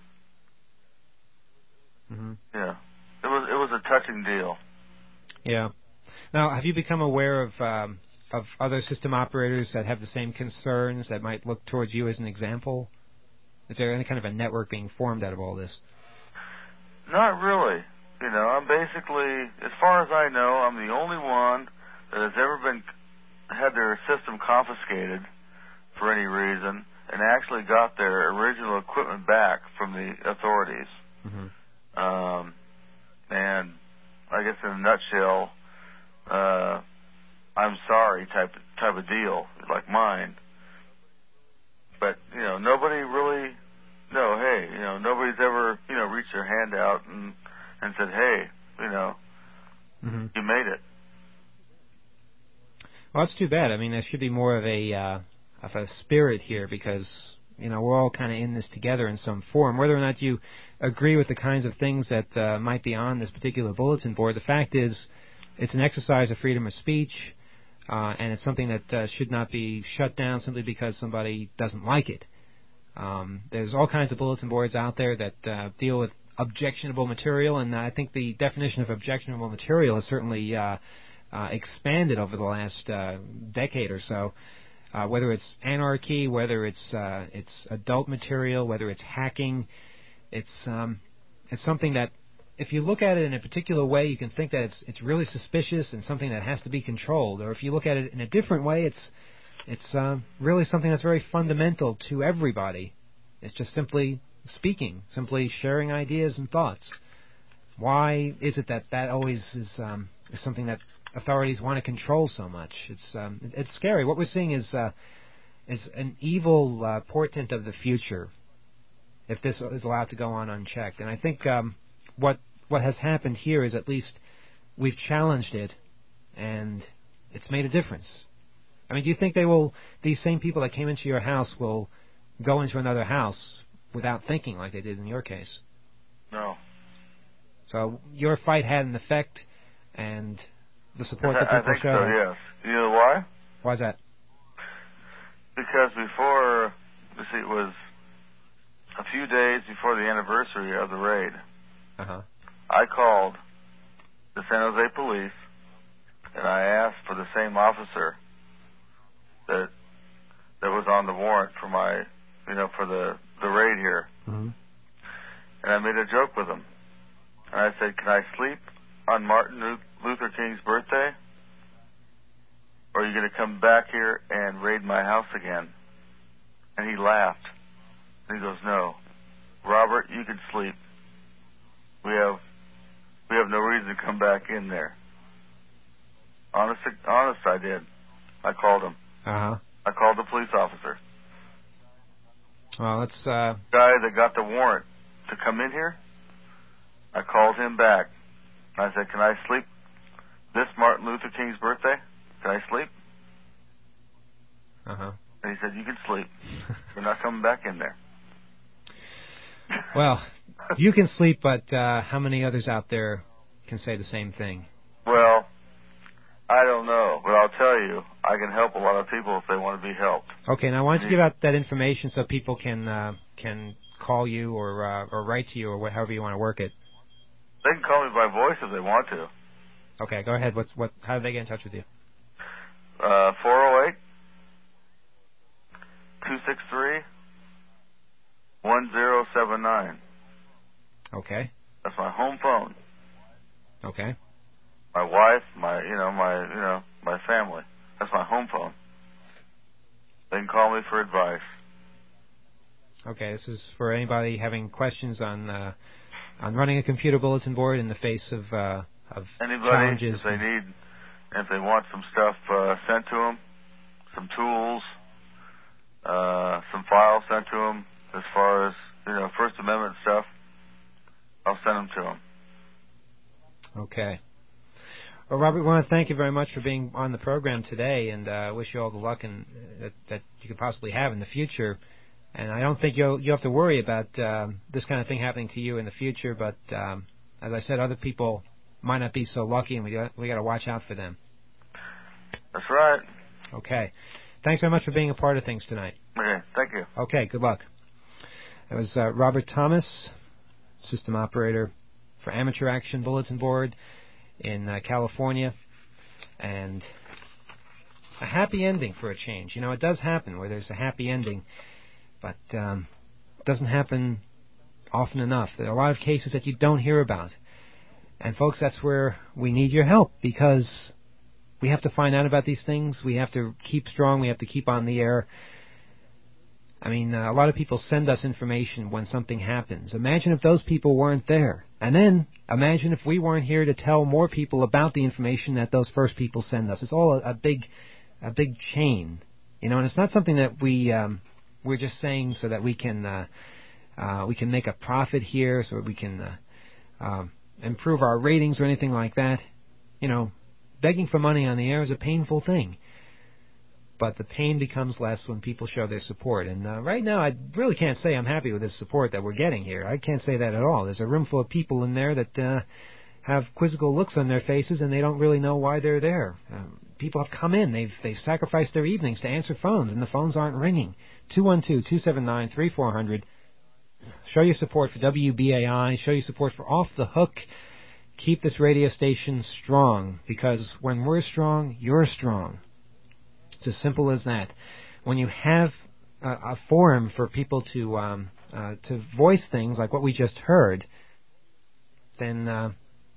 mm-hmm. yeah, it was it was a touching deal. Yeah. Now, have you become aware of um, of other system operators that have the same concerns that might look towards you as an example? Is there any kind of a network being formed out of all this? Not really. You know, I'm basically, as far as I know, I'm the only one that has ever been had their system confiscated for any reason and actually got their original equipment back from the authorities. Mm-hmm. Um, and I guess in a nutshell, uh, I'm sorry type type of deal, like mine. But, you know, nobody really, no, hey, you know, nobody's ever, you know, reached their hand out and, and said, hey, you know, mm-hmm. you made it. Well, that's too bad. I mean, there should be more of a uh, of a spirit here because, you know, we're all kind of in this together in some form. Whether or not you agree with the kinds of things that uh, might be on this particular bulletin board, the fact is it's an exercise of freedom of speech, uh, and it's something that uh, should not be shut down simply because somebody doesn't like it. Um, there's all kinds of bulletin boards out there that uh, deal with objectionable material, and I think the definition of objectionable material has certainly uh, uh, expanded over the last uh, decade or so. Uh, whether it's anarchy, whether it's uh, it's adult material, whether it's hacking, it's um, it's something that, if you look at it in a particular way, you can think that it's it's really suspicious and something that has to be controlled. Or if you look at it in a different way, it's it's uh, really something that's very fundamental to everybody. It's just simply speaking, simply sharing ideas and thoughts. Why is it that that always is um, is something that authorities want to control so much? It's um, it's scary. What we're seeing is uh, is an evil uh, portent of the future if this is allowed to go on unchecked. And I think um, what what has happened here is at least we've challenged it, and it's made a difference. I mean, do you think they will? These same people that came into your house will go into another house without thinking like they did in your case? No. So your fight had an effect, and the support that I people think showed. so, yes. You know why? Why is that? Because before, you see, it was a few days before the anniversary of the raid. Uh-huh. I called the San Jose police, and I asked for the same officer that that was on the warrant for my, you know, for the, the raid here. Mm-hmm. And I made a joke with him. And I said, can I sleep on Martin Luther King's birthday? Or are you going to come back here and raid my house again? And he laughed. And he goes, no. Robert, you can sleep. We have we have no reason to come back in there. Honest, honest, I did. I called him. Uh-huh. I called the police officer. Well, it's... Uh... guy that got the warrant to come in here, I called him back. I said, can I sleep this Martin Luther King's birthday? Can I sleep? Uh-huh. And he said, you can sleep. We're not coming back in there. Well, you can sleep, but uh, how many others out there can say the same thing? Well, I don't know, but I'll tell you, I can help a lot of people if they want to be helped. Okay, now why don't you give out that information so people can uh, can call you or uh, or write to you or however you want to work it. They can call me by voice if they want to. Okay, go ahead. What's what? How do they get in touch with you? Uh, four oh eight, two six three, one zero seven nine. Okay. That's my home phone. Okay. My wife, my you know my you know my family. That's my home phone. They can call me for advice. Okay, this is for anybody having questions on uh, on running a computer bulletin board in the face of uh, of Anybody, challenges. if they need, if they want some stuff uh, sent to them, some tools, uh, some files sent to them, as far as you know First Amendment stuff, I'll send them to them. Okay. Well, Robert, we want to thank you very much for being on the program today, and uh, wish you all the luck and, uh, that, that you could possibly have in the future. And I don't think you'll you have to worry about um, this kind of thing happening to you in the future. But um, as I said, other people might not be so lucky, and we got, we got to watch out for them. That's right. Okay. Thanks very much for being a part of things tonight. Okay, thank you. Okay, good luck. That was uh, Robert Thomas, system operator for Amateur Action Bulletin Board in uh, California, and a happy ending for a change. You know, it does happen where there's a happy ending, but um, it doesn't happen often enough. There are a lot of cases that you don't hear about. And, folks, that's where we need your help, because we have to find out about these things. We have to keep strong. We have to keep on the air. I mean, uh, a lot of people send us information when something happens. Imagine if those people weren't there. And then imagine if we weren't here to tell more people about the information that those first people send us. It's all a, a big a big chain, you know, and it's not something that we, um, we're just saying so that we can uh, uh, we can make a profit here, so that we can uh, uh, improve our ratings or anything like that. You know, begging for money on the air is a painful thing. But the pain becomes less when people show their support. And uh, right now, I really can't say I'm happy with this support that we're getting here. I can't say that at all. There's a room full of people in there that uh, have quizzical looks on their faces, and they don't really know why they're there. Um, people have come in. They've they've sacrificed their evenings to answer phones, and the phones aren't ringing. two one two, two seven nine, three four zero zero. Show your support for W B A I. Show your support for Off the Hook. Keep this radio station strong, because when we're strong, you're strong. It's as simple as that. When you have a, a forum for people to um, uh, to voice things like what we just heard, then uh,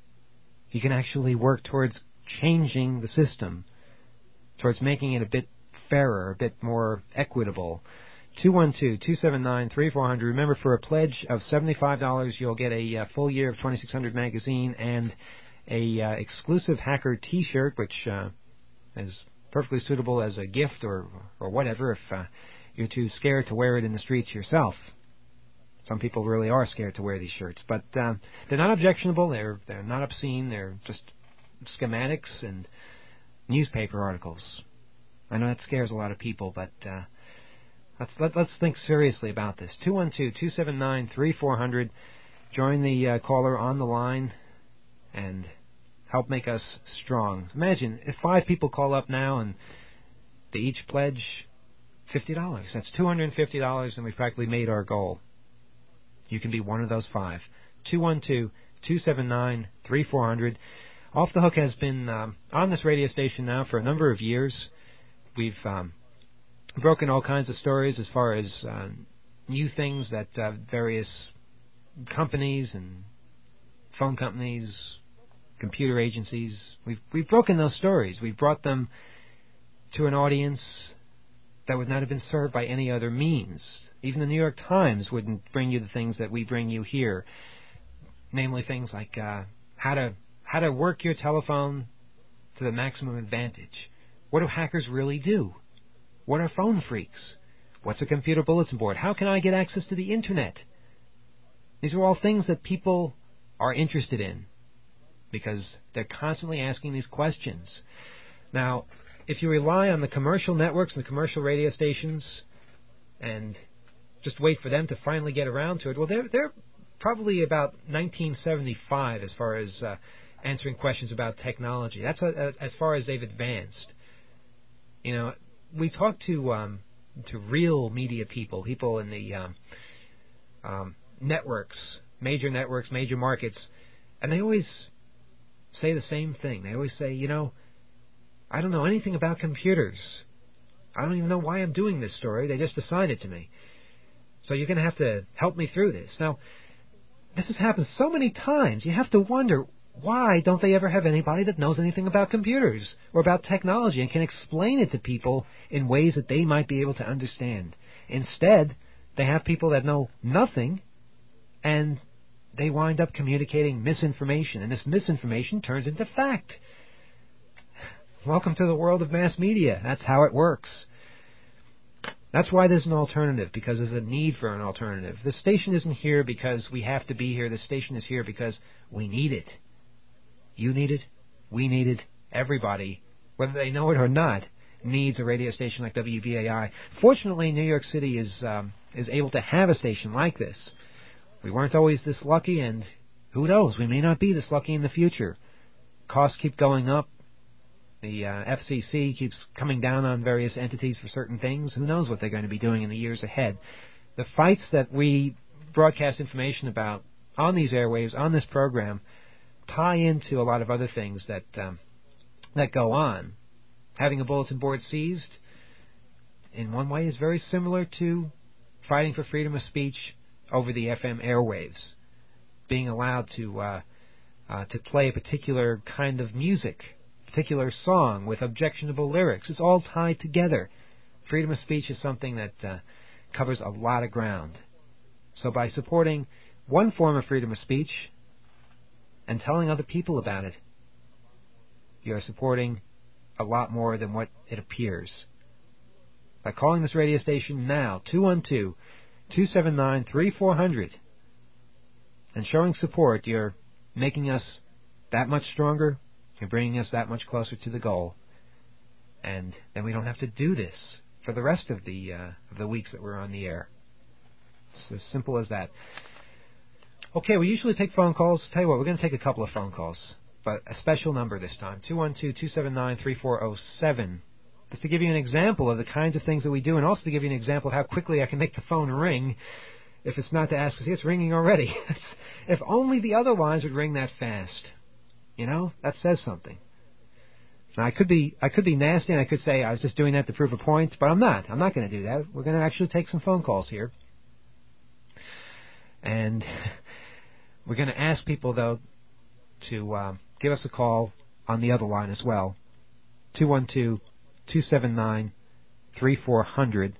you can actually work towards changing the system, towards making it a bit fairer, a bit more equitable. two one two, two seven nine, three four zero zero. Remember, for a pledge of seventy-five dollars, you'll get a uh, full year of twenty-six hundred magazine and a uh, exclusive Hacker T-shirt, which uh, is perfectly suitable as a gift or or whatever if uh, you're too scared to wear it in the streets yourself. Some people really are scared to wear these shirts, but uh, they're not objectionable. They're they're not obscene. They're just schematics and newspaper articles. I know that scares a lot of people, but uh, let's let, let's think seriously about this. two one two, two seven nine, three four zero zero. Join the uh, caller on the line and help make us strong. Imagine if five people call up now and they each pledge fifty dollars. That's two hundred fifty dollars, and we've practically made our goal. You can be one of those five. two one two, two seven nine, three four zero zero. Off the Hook has been um, on this radio station now for a number of years. We've um, broken all kinds of stories as far as uh, new things that uh, various companies and phone companies, computer agencies, we've we've broken those stories. We've brought them to an audience that would not have been served by any other means. Even the New York Times wouldn't bring you the things that we bring you here, namely things like uh, how to how to work your telephone to the maximum advantage. What do hackers really do? What are phone freaks? What's a computer bulletin board? How can I get access to the Internet? These are all things that people are interested in, because they're constantly asking these questions. Now, if you rely on the commercial networks and the commercial radio stations and just wait for them to finally get around to it, well, they're, they're probably about nineteen seventy-five as far as uh, answering questions about technology. That's a, a, as far as they've advanced. You know, we talk to um, to real media people, people in the um, um, networks, major networks, major markets, and they always say the same thing. They always say, you know, I don't know anything about computers. I don't even know why I'm doing this story. They just assigned it to me. So you're going to have to help me through this. Now, this has happened so many times. You have to wonder, why don't they ever have anybody that knows anything about computers or about technology and can explain it to people in ways that they might be able to understand? Instead, they have people that know nothing, and they wind up communicating misinformation, and this misinformation turns into fact. Welcome to the world of mass media. That's how it works. That's why there's an alternative, because there's a need for an alternative. The station isn't here because we have to be here. The station is here because we need it. You need it. We need it. Everybody, whether they know it or not, needs a radio station like W B A I. Fortunately, New York City is um, is able to have a station like this. We weren't always this lucky, and who knows, we may not be this lucky in the future. Costs keep going up. The uh, F C C keeps coming down on various entities for certain things. Who knows what they're going to be doing in the years ahead. The fights that we broadcast information about on these airwaves, on this program, tie into a lot of other things that um, that go on. Having a bulletin board seized, in one way, is very similar to fighting for freedom of speech over the F M airwaves. Being allowed to uh, uh, to play a particular kind of music, particular song with objectionable lyrics. It's all tied together. Freedom of speech is something that uh, covers a lot of ground. So by supporting one form of freedom of speech and telling other people about it, you're supporting a lot more than what it appears. By calling this radio station now, two one two, two seven nine, three four zero zero, and showing support, you're making us that much stronger. You're bringing us that much closer to the goal. And then we don't have to do this for the rest of the uh, of the weeks that we're on the air. It's as simple as that. Okay, we usually take phone calls. Tell you what, we're going to take a couple of phone calls, but a special number this time, two one two, two seven nine, three four zero seven. Just to give you an example of the kinds of things that we do, and also to give you an example of how quickly I can make the phone ring if it's not to ask, because it's ringing already. If only the other lines would ring that fast. You know, that says something. Now, I could be I could be nasty, and I could say I was just doing that to prove a point, but I'm not. I'm not going to do that. We're going to actually take some phone calls here. And we're going to ask people, though, to uh, give us a call on the other line as well, two one two, two seven nine, three four zero zero,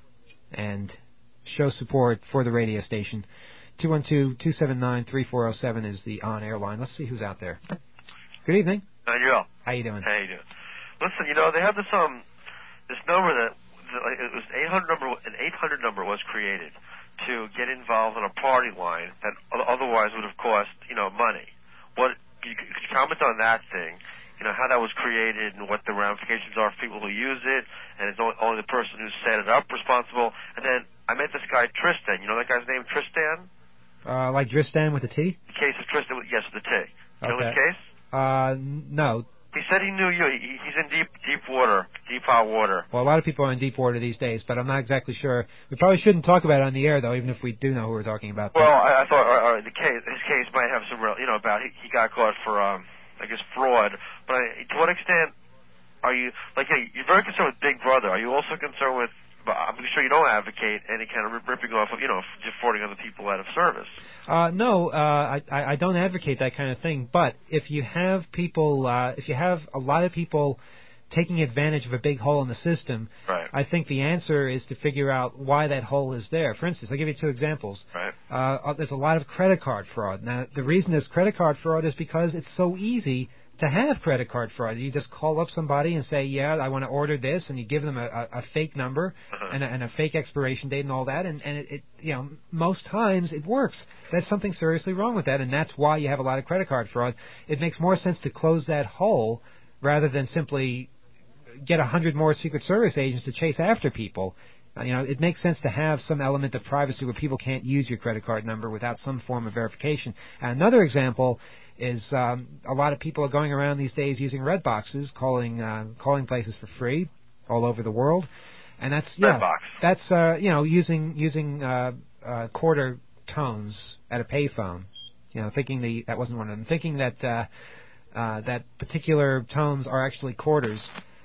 and show support for the radio station. two one two, two seven nine, three four zero seven is the on-air line. Let's see who's out there. Good evening. Uh, Joe. How you doing? How you doing? Listen, you know, they have this um this number that it was eight hundred number an eight hundred number was created to get involved in a party line that otherwise would have cost, you know, money. What could you, could you comment on that thing? You know, how that was created and what the ramifications are for people who use it, and it's only, only the person who set it up responsible. And then I met this guy Tristan. You know that guy's name, Tristan? Uh, like Tristan with a T? The case of Tristan, with, yes, with a T. You know Okay. his case? Uh, no. He said he knew you. He, he's in deep, deep water, deep hot water. Well, a lot of people are in deep water these days, but I'm not exactly sure. We probably shouldn't talk about it on the air, though, even if we do know who we're talking about. Well, I, I thought all right, all right, the case, his case might have some real, you know, about he, he got caught for, um, I guess, fraud. But I, to what extent are you, like, hey, you're very concerned with Big Brother. Are you also concerned with, I'm sure you don't advocate any kind of rip, ripping off of, you know, defrauding other people out of service. Uh, no, uh, I, I don't advocate that kind of thing. But if you have people, uh, if you have a lot of people taking advantage of a big hole in the system, right. I think the answer is to figure out why that hole is there. For instance, I'll give you two examples. Right. Uh, there's a lot of credit card fraud. Now, the reason there's credit card fraud is because it's so easy to have credit card fraud. You just call up somebody and say, yeah, I want to order this, and you give them a, a, a fake number uh-huh. and, a, and a fake expiration date and all that, and, and it, it, you know, most times it works. There's something seriously wrong with that, and that's why you have a lot of credit card fraud. It makes more sense to close that hole rather than simply get a hundred more Secret Service agents to chase after people. Uh, you know, it makes sense to have some element of privacy where people can't use your credit card number without some form of verification. And another example is um, a lot of people are going around these days using red boxes, calling uh, calling places for free all over the world, and that's yeah, red box. that's uh, you know using using uh, uh, quarter tones at a payphone. You know, thinking the that wasn't one of them. Thinking that uh, uh, that particular tones are actually quarters.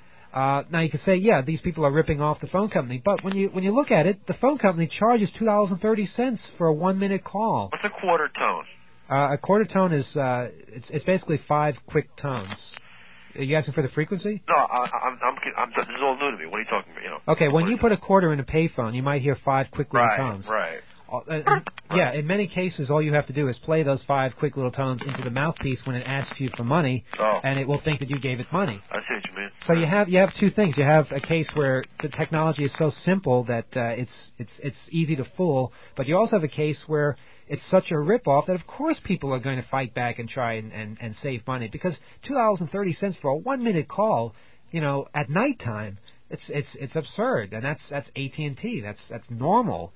Uh, now you could say, yeah, these people are ripping off the phone company, but when you when you look at it, the phone company charges two dollars and thirty cents for a one minute call. What's a quarter tone? Uh, a quarter tone is uh, it's, it's basically five quick tones. Are you asking for the frequency? No, I, I'm, I'm, I'm, this is all new to me. What are you talking about? You know. Okay, when you put a quarter in a payphone, you might hear five quick little right, tones. Right, Uh, uh, yeah, in many cases, all you have to do is play those five quick little tones into the mouthpiece when it asks you for money, oh. and it will think that you gave it money. I see what you mean. So you have you have two things. You have a case where the technology is so simple that uh, it's it's it's easy to fool, but you also have a case where it's such a ripoff that of course people are going to fight back and try and, and, and save money, because two dollars and thirty cents for a one minute call, you know, at nighttime, it's it's it's absurd, and that's that's A T and T. That's that's normal.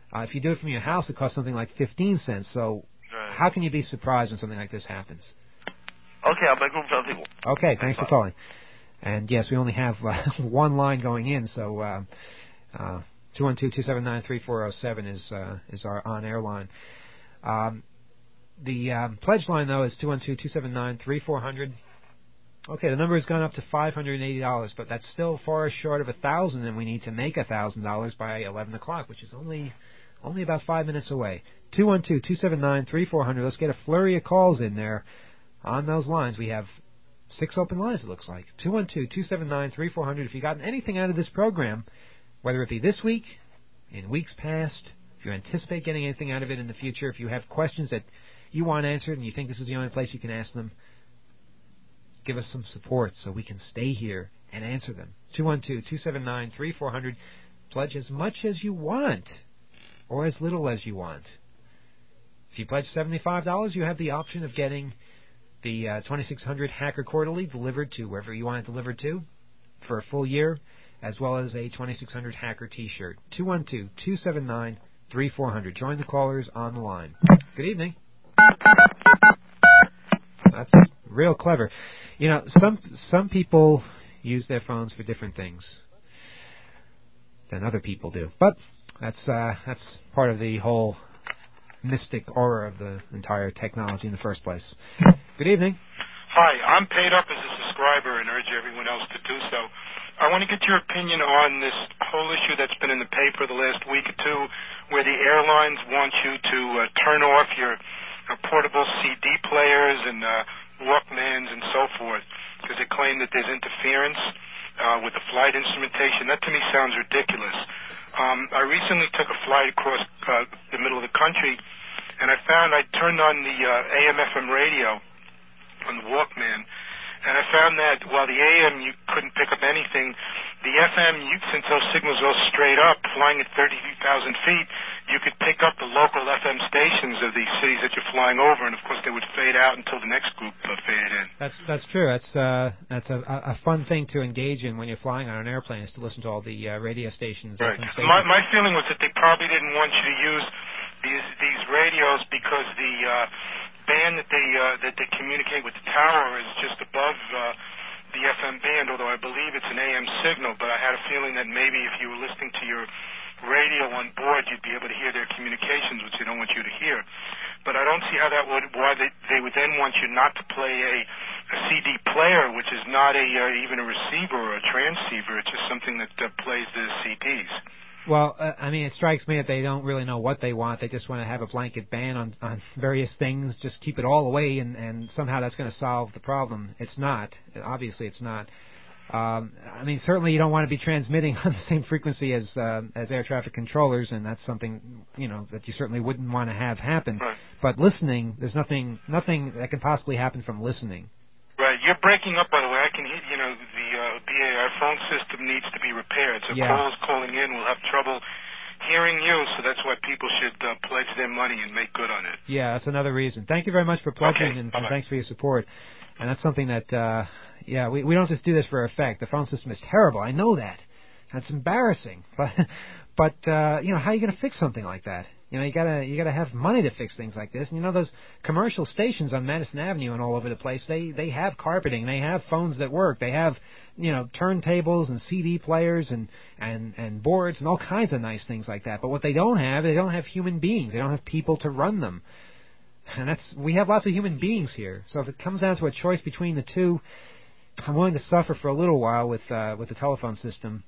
Uh, if you do it from your house, it costs something like fifteen cents. So Right. how can you be surprised when something like this happens? Okay, I'll make room for other people. Okay, thanks for calling. And yes, we only have uh, one line going in, so uh, uh, two one two, two seven nine, three four zero seven is uh, is our on-air line. Um, the um, pledge line, though, is two one two, two seven nine, three four zero zero. Okay, the number has gone up to five hundred eighty dollars, but that's still far short of one thousand dollars, and we need to make one thousand dollars by eleven o'clock, which is only only about five minutes away. two one two, two seven nine, three four zero zero. Let's get a flurry of calls in there on those lines. We have six open lines, it looks like. two one two, two seven nine, three four zero zero. If you've gotten anything out of this program, whether it be this week, in weeks past, if you anticipate getting anything out of it in the future, if you have questions that you want answered and you think this is the only place you can ask them, give us some support so we can stay here and answer them. two one two, two seven nine, three four zero zero. Pledge as much as you want or as little as you want. If you pledge seventy-five dollars, you have the option of getting the uh, twenty-six hundred Hacker Quarterly delivered to wherever you want it delivered to for a full year, as well as a twenty-six hundred Hacker T-shirt. two one two, two seven nine, three four zero zero. Join the callers on the line. Good evening. That's real clever. You know, some some people use their phones for different things than other people do. But that's uh, that's part of the whole mystic aura of the entire technology in the first place. Good evening. Hi, I'm paid up as a subscriber and urge everyone else to do so. I want to get your opinion on this whole issue that's been in the paper the last week or two, where the airlines want you to uh, turn off your uh, portable C D players and uh, Walkmans and so forth, because they claim that there's interference uh, with the flight instrumentation. That to me sounds ridiculous. Um, I recently took a flight across uh, the middle of the country, and I found I turned on the uh, A M F M radio on the Walkman, and I found that while the A M you couldn't pick up anything, the F M, you, since those signals go straight up, flying at thirty-two thousand feet, you could pick up the local F M stations of these cities that you're flying over, and of course they would fade out until the next group uh, faded in. That's that's true. That's uh, that's a, a fun thing to engage in when you're flying on an airplane, is to listen to all the uh, radio stations. Right. F M stations. My, my feeling was that they probably didn't want you to use these these radios because the uh, band that they uh, that they communicate with the tower is just above uh, the F M band, although I believe it's an A M signal. But I had a feeling that maybe if you were listening to your radio on board, you'd be able to hear their communications, which they don't want you to hear. But I don't see how that would, why they, they would then want you not to play a, a C D player, which is not a uh, even a receiver or a transceiver. It's just something that uh, plays the C Ds. Well, uh, I mean, it strikes me that they don't really know what they want. They just want to have a blanket ban on, on various things, just keep it all away, and, and somehow that's going to solve the problem. It's not. Obviously, it's not. Um, I mean, certainly you don't want to be transmitting on the same frequency as uh, as air traffic controllers, and that's something, you know, that you certainly wouldn't want to have happen. Right. But listening, there's nothing nothing that can possibly happen from listening. Right. You're breaking up, by the way. I can hear, you know, the uh, B A, our phone system needs to be repaired. So Yeah. callers calling in will have trouble hearing you, so that's why people should uh, pledge their money and make good on it. Yeah, that's another reason. Thank you very much for pledging, Okay, and, and bye-bye. thanks for your support. And that's something that, uh, yeah, we, we don't just do this for effect. The phone system is terrible. I know that. That's embarrassing. But, but uh, you know, how are you going to fix something like that? You know, you gotta you gotta have money to fix things like this. And you know, those commercial stations on Madison Avenue and all over the place, they they have carpeting, they have phones that work, they have, you know, turntables and C D players and and and boards and all kinds of nice things like that. But what they don't have, they don't have human beings. They don't have people to run them. And that's we have lots of human beings here. So if it comes down to a choice between the two, I'm willing to suffer for a little while with uh, with the telephone system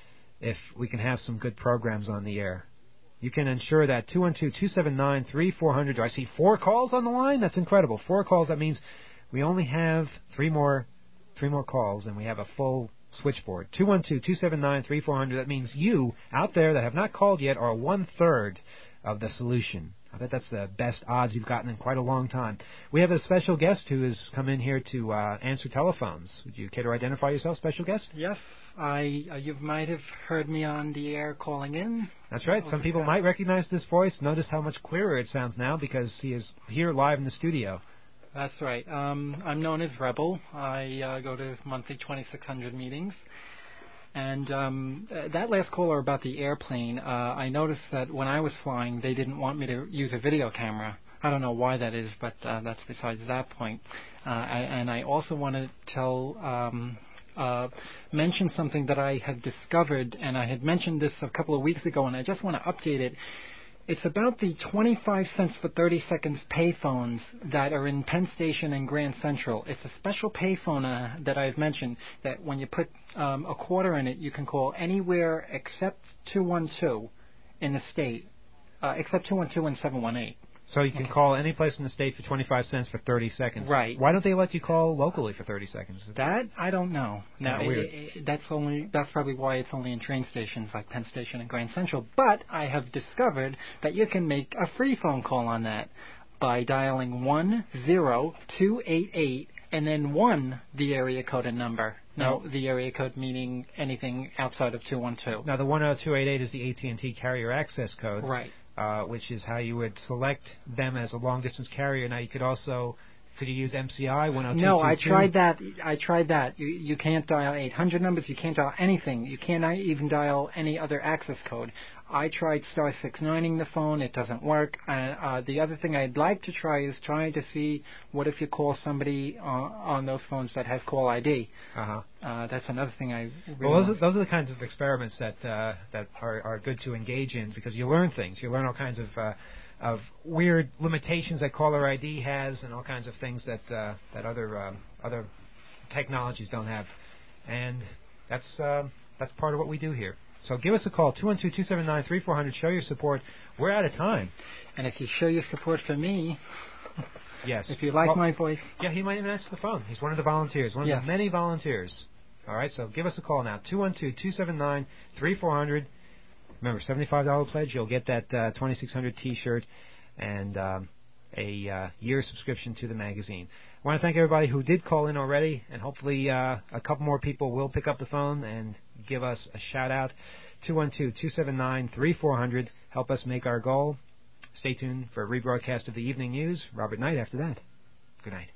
if we can have some good programs on the air. You can ensure that two one two, two seven nine, three four zero zero. Do I see four calls on the line? That's incredible. Four calls. That means we only have three more three more calls, and we have a full switchboard. two one two, two seven nine, three four zero zero. That means you out there that have not called yet are one-third of the solution. I bet that's the best odds you've gotten in quite a long time. We have a special guest who has come in here to uh, answer telephones. Would you care to identify yourself, special guest? Yes, I. Uh, you might have heard me on the air calling in. That's right. Some people might recognize this voice. Notice how much clearer it sounds now because he is here live in the studio. That's right. Um, I'm known as Rebel. I uh, go to monthly twenty-six hundred meetings. And um, uh, that last caller about the airplane, uh, I noticed that when I was flying, they didn't want me to use a video camera. I don't know why that is, but uh, that's besides that point. Uh, I, and I also want to tell, um, uh, mention something that I had discovered, and I had mentioned this a couple of weeks ago, and I just want to update it. It's about the twenty-five cents for thirty seconds payphones that are in Penn Station and Grand Central. It's a special payphone uh, that I've mentioned that when you put um, a quarter in it, you can call anywhere except two one two in the state, uh, except two one two and seven one eight. So you can okay. call any place in the state for twenty-five cents for thirty seconds. Right. Why don't they let you call locally for thirty seconds? That I don't know. Now oh, weird. It, it, that's only that's probably why it's only in train stations like Penn Station and Grand Central. But I have discovered that you can make a free phone call on that by dialing one zero two eight eight and then one the area code and number. No, the area code meaning anything outside of two one two. Now the one zero two eight eight is the A T and T carrier access code. Right. Uh, which is how you would select them as a long-distance carrier. Now, you could also, could you use M C I one oh two two two? No, I tried that. I tried that. You, you can't dial eight hundred numbers. You can't dial anything. You cannot even dial any other access code. I tried star six nining the phone. It doesn't work. Uh, uh, the other thing I'd like to try is trying to see what if you call somebody uh, on those phones that has call I D. Uh-huh. Uh, that's another thing I really Well, those want. are, those are the kinds of experiments that uh, that are, are good to engage in because you learn things. You learn all kinds of uh, of weird limitations that caller I D has and all kinds of things that uh, that other um, other technologies don't have. And that's uh, that's part of what we do here. So give us a call, two one two, two seven nine, three four zero zero. Show your support. We're out of time. And if you show your support for me, yes. If you like well, my voice. Yeah, he might even answer the phone. He's one of the volunteers, one of yes. the many volunteers. All right, so give us a call now, two one two, two seven nine, three four zero zero. Remember, seventy-five dollars pledge, you'll get that uh, twenty-six hundred T-shirt and um, a uh, year subscription to the magazine. I want to thank everybody who did call in already, and hopefully uh, a couple more people will pick up the phone and give us a shout-out. two one two, two seven nine, three four zero zero. Help us make our goal. Stay tuned for a rebroadcast of the evening news. Robert Knight after that. Good night.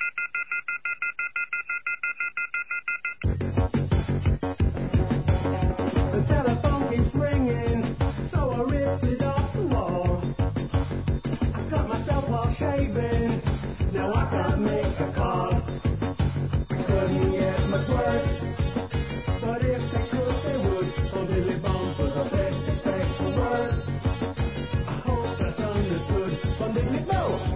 The telephone keeps ringing, so I ripped it off the wall. I cut myself while shaving, now I can't make a call. Couldn't get much worse, but if they could, they would. Oh, Billy Bones was a best expect the worst. I hope that's understood from Billy Bones.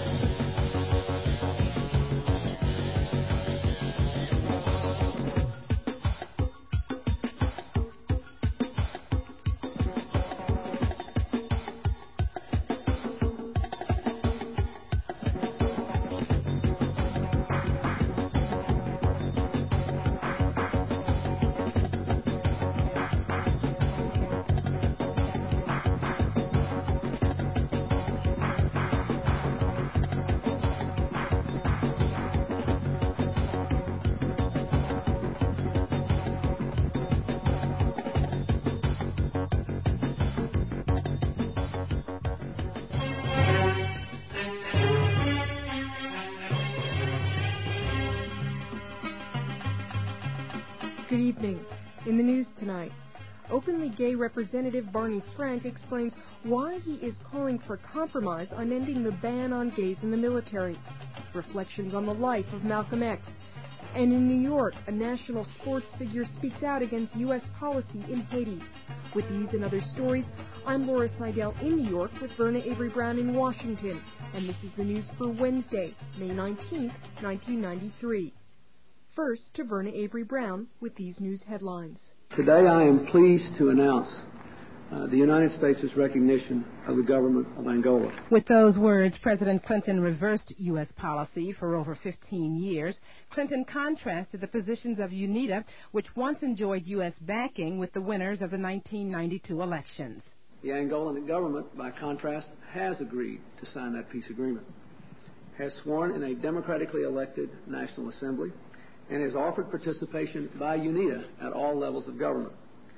Good evening. In the news tonight, openly gay Representative Barney Frank explains why he is calling for compromise on ending the ban on gays in the military. Reflections on the life of Malcolm X. And in New York, a national sports figure speaks out against U S policy in Haiti. With these and other stories, I'm Laura Seidel in New York with Verna Avery Brown in Washington. And this is the news for Wednesday, May nineteenth, nineteen ninety-three. First, to Verna Avery Brown with these news headlines. Today I am pleased to announce uh, the United States' recognition of the government of Angola. With those words, President Clinton reversed U S policy for over fifteen years. Clinton contrasted the positions of UNITA, which once enjoyed U S backing, with the winners of the nineteen ninety-two elections. The Angolan government, by contrast, has agreed to sign that peace agreement, has sworn in a democratically elected National Assembly, and has offered participation by UNITA at all levels of government.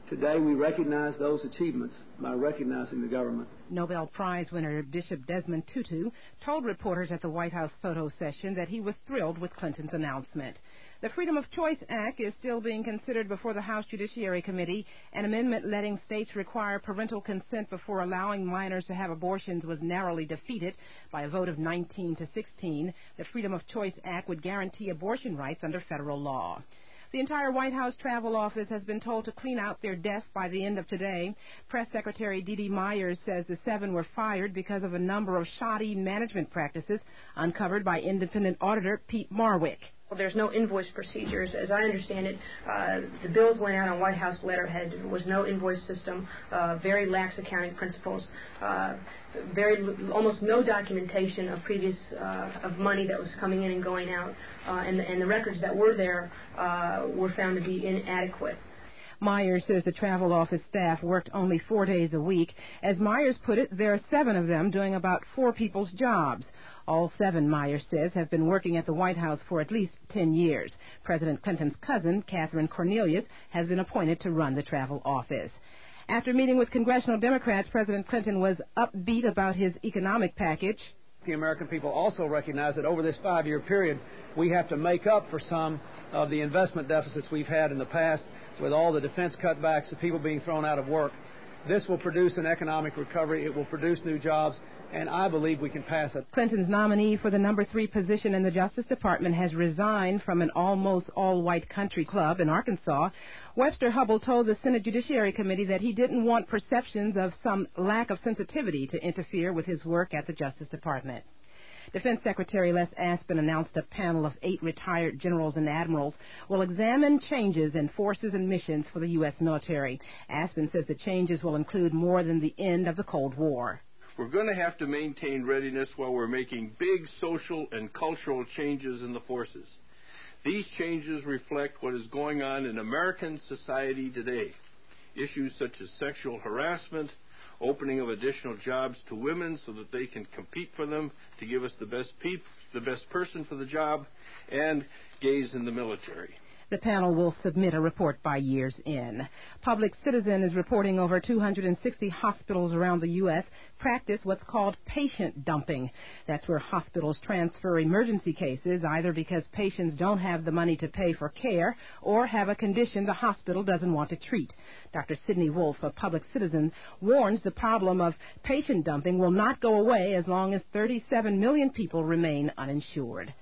Today we recognize those achievements by recognizing the government. Nobel Prize winner Bishop Desmond Tutu told reporters at the White House photo session that he was thrilled with Clinton's announcement. The Freedom of Choice Act is still being considered before the House Judiciary Committee. An amendment letting states require parental consent before allowing minors to have abortions was narrowly defeated by a vote of nineteen to sixteen. The Freedom of Choice Act would guarantee abortion rights under federal law. The entire White House travel office has been told to clean out their desks by the end of today. Press Secretary Dee Dee Myers says the seven were fired because of a number of shoddy management practices uncovered by independent auditor Pete Marwick. Well, there's no invoice procedures. As I understand it, uh, the bills went out on White House letterhead. There was no invoice system, uh, very lax accounting principles, uh, very almost no documentation of previous uh, of money that was coming in and going out, uh, and, the, and the records that were there uh, were found to be inadequate. Myers says the travel office staff worked only four days a week. As Myers put it, there are seven of them doing about four people's jobs. All seven, Myers says, have been working at the White House for at least ten years. President Clinton's cousin, Catherine Cornelius, has been appointed to run the travel office. After meeting with congressional Democrats, President Clinton was upbeat about his economic package. The American people also recognize that over this five-year period, we have to make up for some of the investment deficits we've had in the past with all the defense cutbacks, the people being thrown out of work. This will produce an economic recovery. It will produce new jobs, and I believe we can pass it. Clinton's nominee for the number three position in the Justice Department has resigned from an almost all-white country club in Arkansas. Webster Hubbell told the Senate Judiciary Committee that he didn't want perceptions of some lack of sensitivity to interfere with his work at the Justice Department. Defense Secretary Les Aspin announced a panel of eight retired generals and admirals will examine changes in forces and missions for the U S military. Aspin says the changes will include more than the end of the Cold War. We're going to have to maintain readiness while we're making big social and cultural changes in the forces. These changes reflect what is going on in American society today. Issues such as sexual harassment, opening of additional jobs to women so that they can compete for them to give us the best peop, the best person for the job, and gays in the military. The panel will submit a report by year's end. Public Citizen is reporting over two hundred sixty hospitals around the U S practice what's called patient dumping. That's where hospitals transfer emergency cases either because patients don't have the money to pay for care or have a condition the hospital doesn't want to treat. Doctor Sidney Wolf of Public Citizen warns the problem of patient dumping will not go away as long as thirty-seven million people remain uninsured.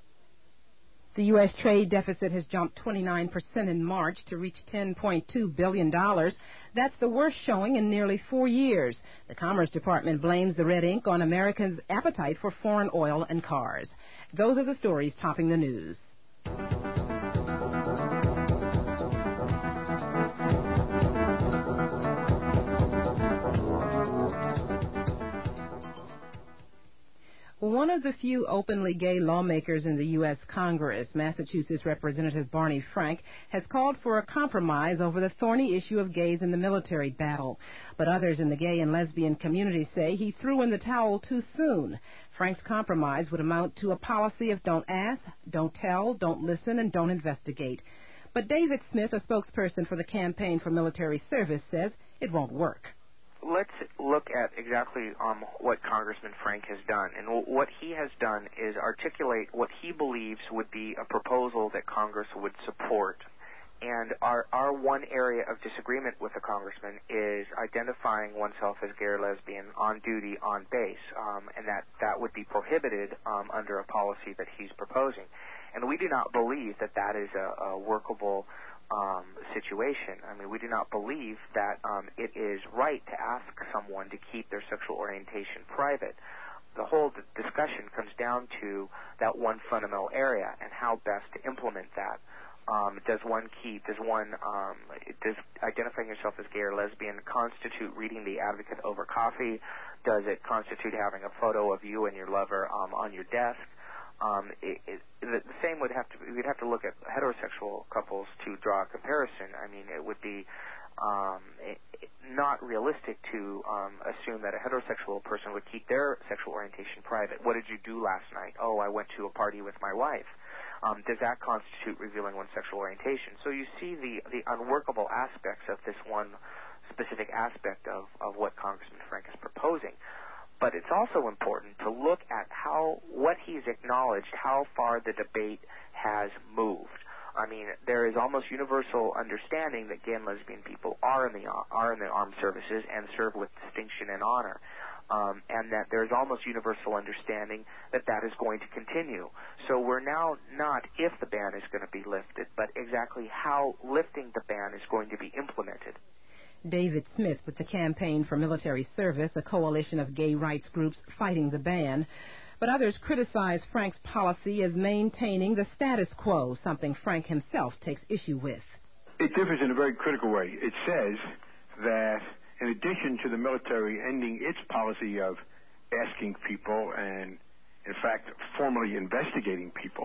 The U S trade deficit has jumped twenty-nine percent in March to reach ten point two billion dollars. That's the worst showing in nearly four years. The Commerce Department blames the red ink on Americans' appetite for foreign oil and cars. Those are the stories topping the news. One of the few openly gay lawmakers in the U S Congress, Massachusetts Representative Barney Frank, has called for a compromise over the thorny issue of gays in the military battle. But others in the gay and lesbian community say he threw in the towel too soon. Frank's compromise would amount to a policy of don't ask, don't tell, don't listen, and don't investigate. But David Smith, a spokesperson for the Campaign for Military Service, says it won't work. Let's look at exactly um, what Congressman Frank has done. And w- what he has done is articulate what he believes would be a proposal that Congress would support. And our, our one area of disagreement with the congressman is identifying oneself as gay or lesbian on duty, on base, um, and that, that would be prohibited um, under a policy that he's proposing. And we do not believe that that is a, a workable Um, situation. I mean, we do not believe that um, it is right to ask someone to keep their sexual orientation private. The whole d- discussion comes down to that one fundamental area and how best to implement that. Um, does one keep, does one, um, does identifying yourself as gay or lesbian constitute reading The Advocate over coffee? Does it constitute having a photo of you and your lover um, on your desk? Um, it, it, the same would have to, we'd have to look at heterosexual couples to draw a comparison. I mean, it would be um, it, it not realistic to um, assume that a heterosexual person would keep their sexual orientation private. What did you do last night? Oh, I went to a party with my wife. Um, does that constitute revealing one's sexual orientation? So you see the, the unworkable aspects of this one specific aspect of, of what Congressman Frank is proposing. But it's also important to look at how what he's acknowledged, how far the debate has moved. I mean, there is almost universal understanding that gay and lesbian people are in the are in the armed services and serve with distinction and honor, um, and that there is almost universal understanding that that is going to continue. So we're now not if the ban is going to be lifted, but exactly how lifting the ban is going to be implemented. David Smith with the Campaign for Military Service, a coalition of gay rights groups fighting the ban. But others criticize Frank's policy as maintaining the status quo, something Frank himself takes issue with. It differs in a very critical way. It says that in addition to the military ending its policy of asking people and, in fact, formally investigating people,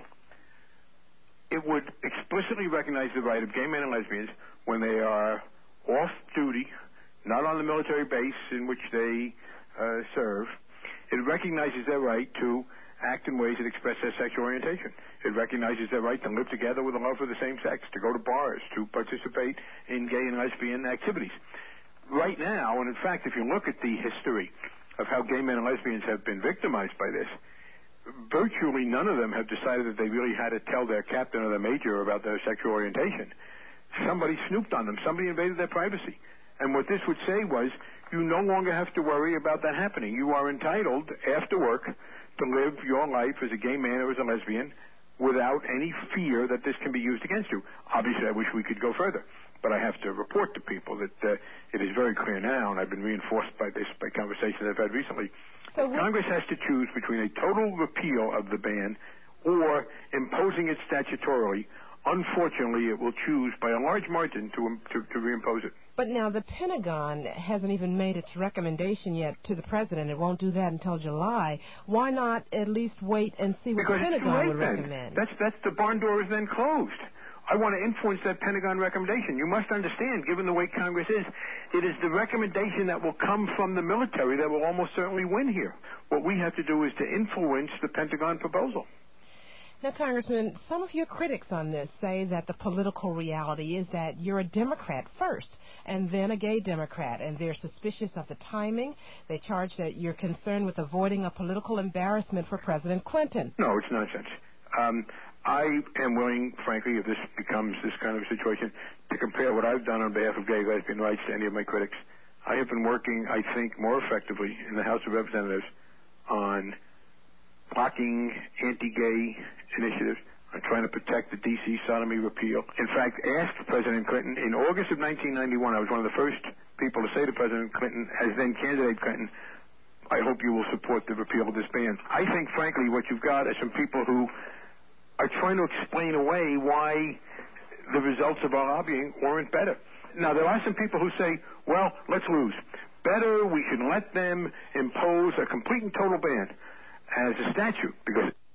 it would explicitly recognize the right of gay men and lesbians when they are off duty, not on the military base in which they uh, serve. It recognizes their right to act in ways that express their sexual orientation. It recognizes their right to live together with a love for the same sex, to go to bars, to participate in gay and lesbian activities. Right now, and in fact, if you look at the history of how gay men and lesbians have been victimized by this, virtually none of them have decided that they really had to tell their captain or their major about their sexual orientation. Somebody snooped on them. Somebody invaded their privacy. And what this would say was, you no longer have to worry about that happening. You are entitled, after work, to live your life as a gay man or as a lesbian without any fear that this can be used against you. Obviously, I wish we could go further, but I have to report to people that uh, it is very clear now, and I've been reinforced by this by conversations I've had recently, so that Congress has to choose between a total repeal of the ban or imposing it statutorily. Unfortunately, it will choose by a large margin to, to, to reimpose it. But now the Pentagon hasn't even made its recommendation yet to the president. It won't do that until July. Why not at least wait and see what because the Pentagon it's too late would then. recommend? That's, that's the barn door is then closed. I want to influence that Pentagon recommendation. You must understand, given the way Congress is, it is the recommendation that will come from the military that will almost certainly win here. What we have to do is to influence the Pentagon proposal. Now, Congressman, some of your critics on this say that the political reality is that you're a Democrat first and then a gay Democrat, and they're suspicious of the timing. They charge that you're concerned with avoiding a political embarrassment for President Clinton. No, it's nonsense. Um, I am willing, frankly, if this becomes this kind of a situation, to compare what I've done on behalf of gay lesbian rights to any of my critics. I have been working, I think, more effectively in the House of Representatives on blocking anti-gay initiatives, on trying to protect the D C sodomy repeal. In fact, asked President Clinton in August of nineteen ninety-one, I was one of the first people to say to President Clinton, as then candidate Clinton, I hope you will support the repeal of this ban. I think, frankly, what you've got are some people who are trying to explain away why the results of our lobbying weren't better. Now, there are some people who say, well, let's lose. Better we should let them impose a complete and total ban as a statute, because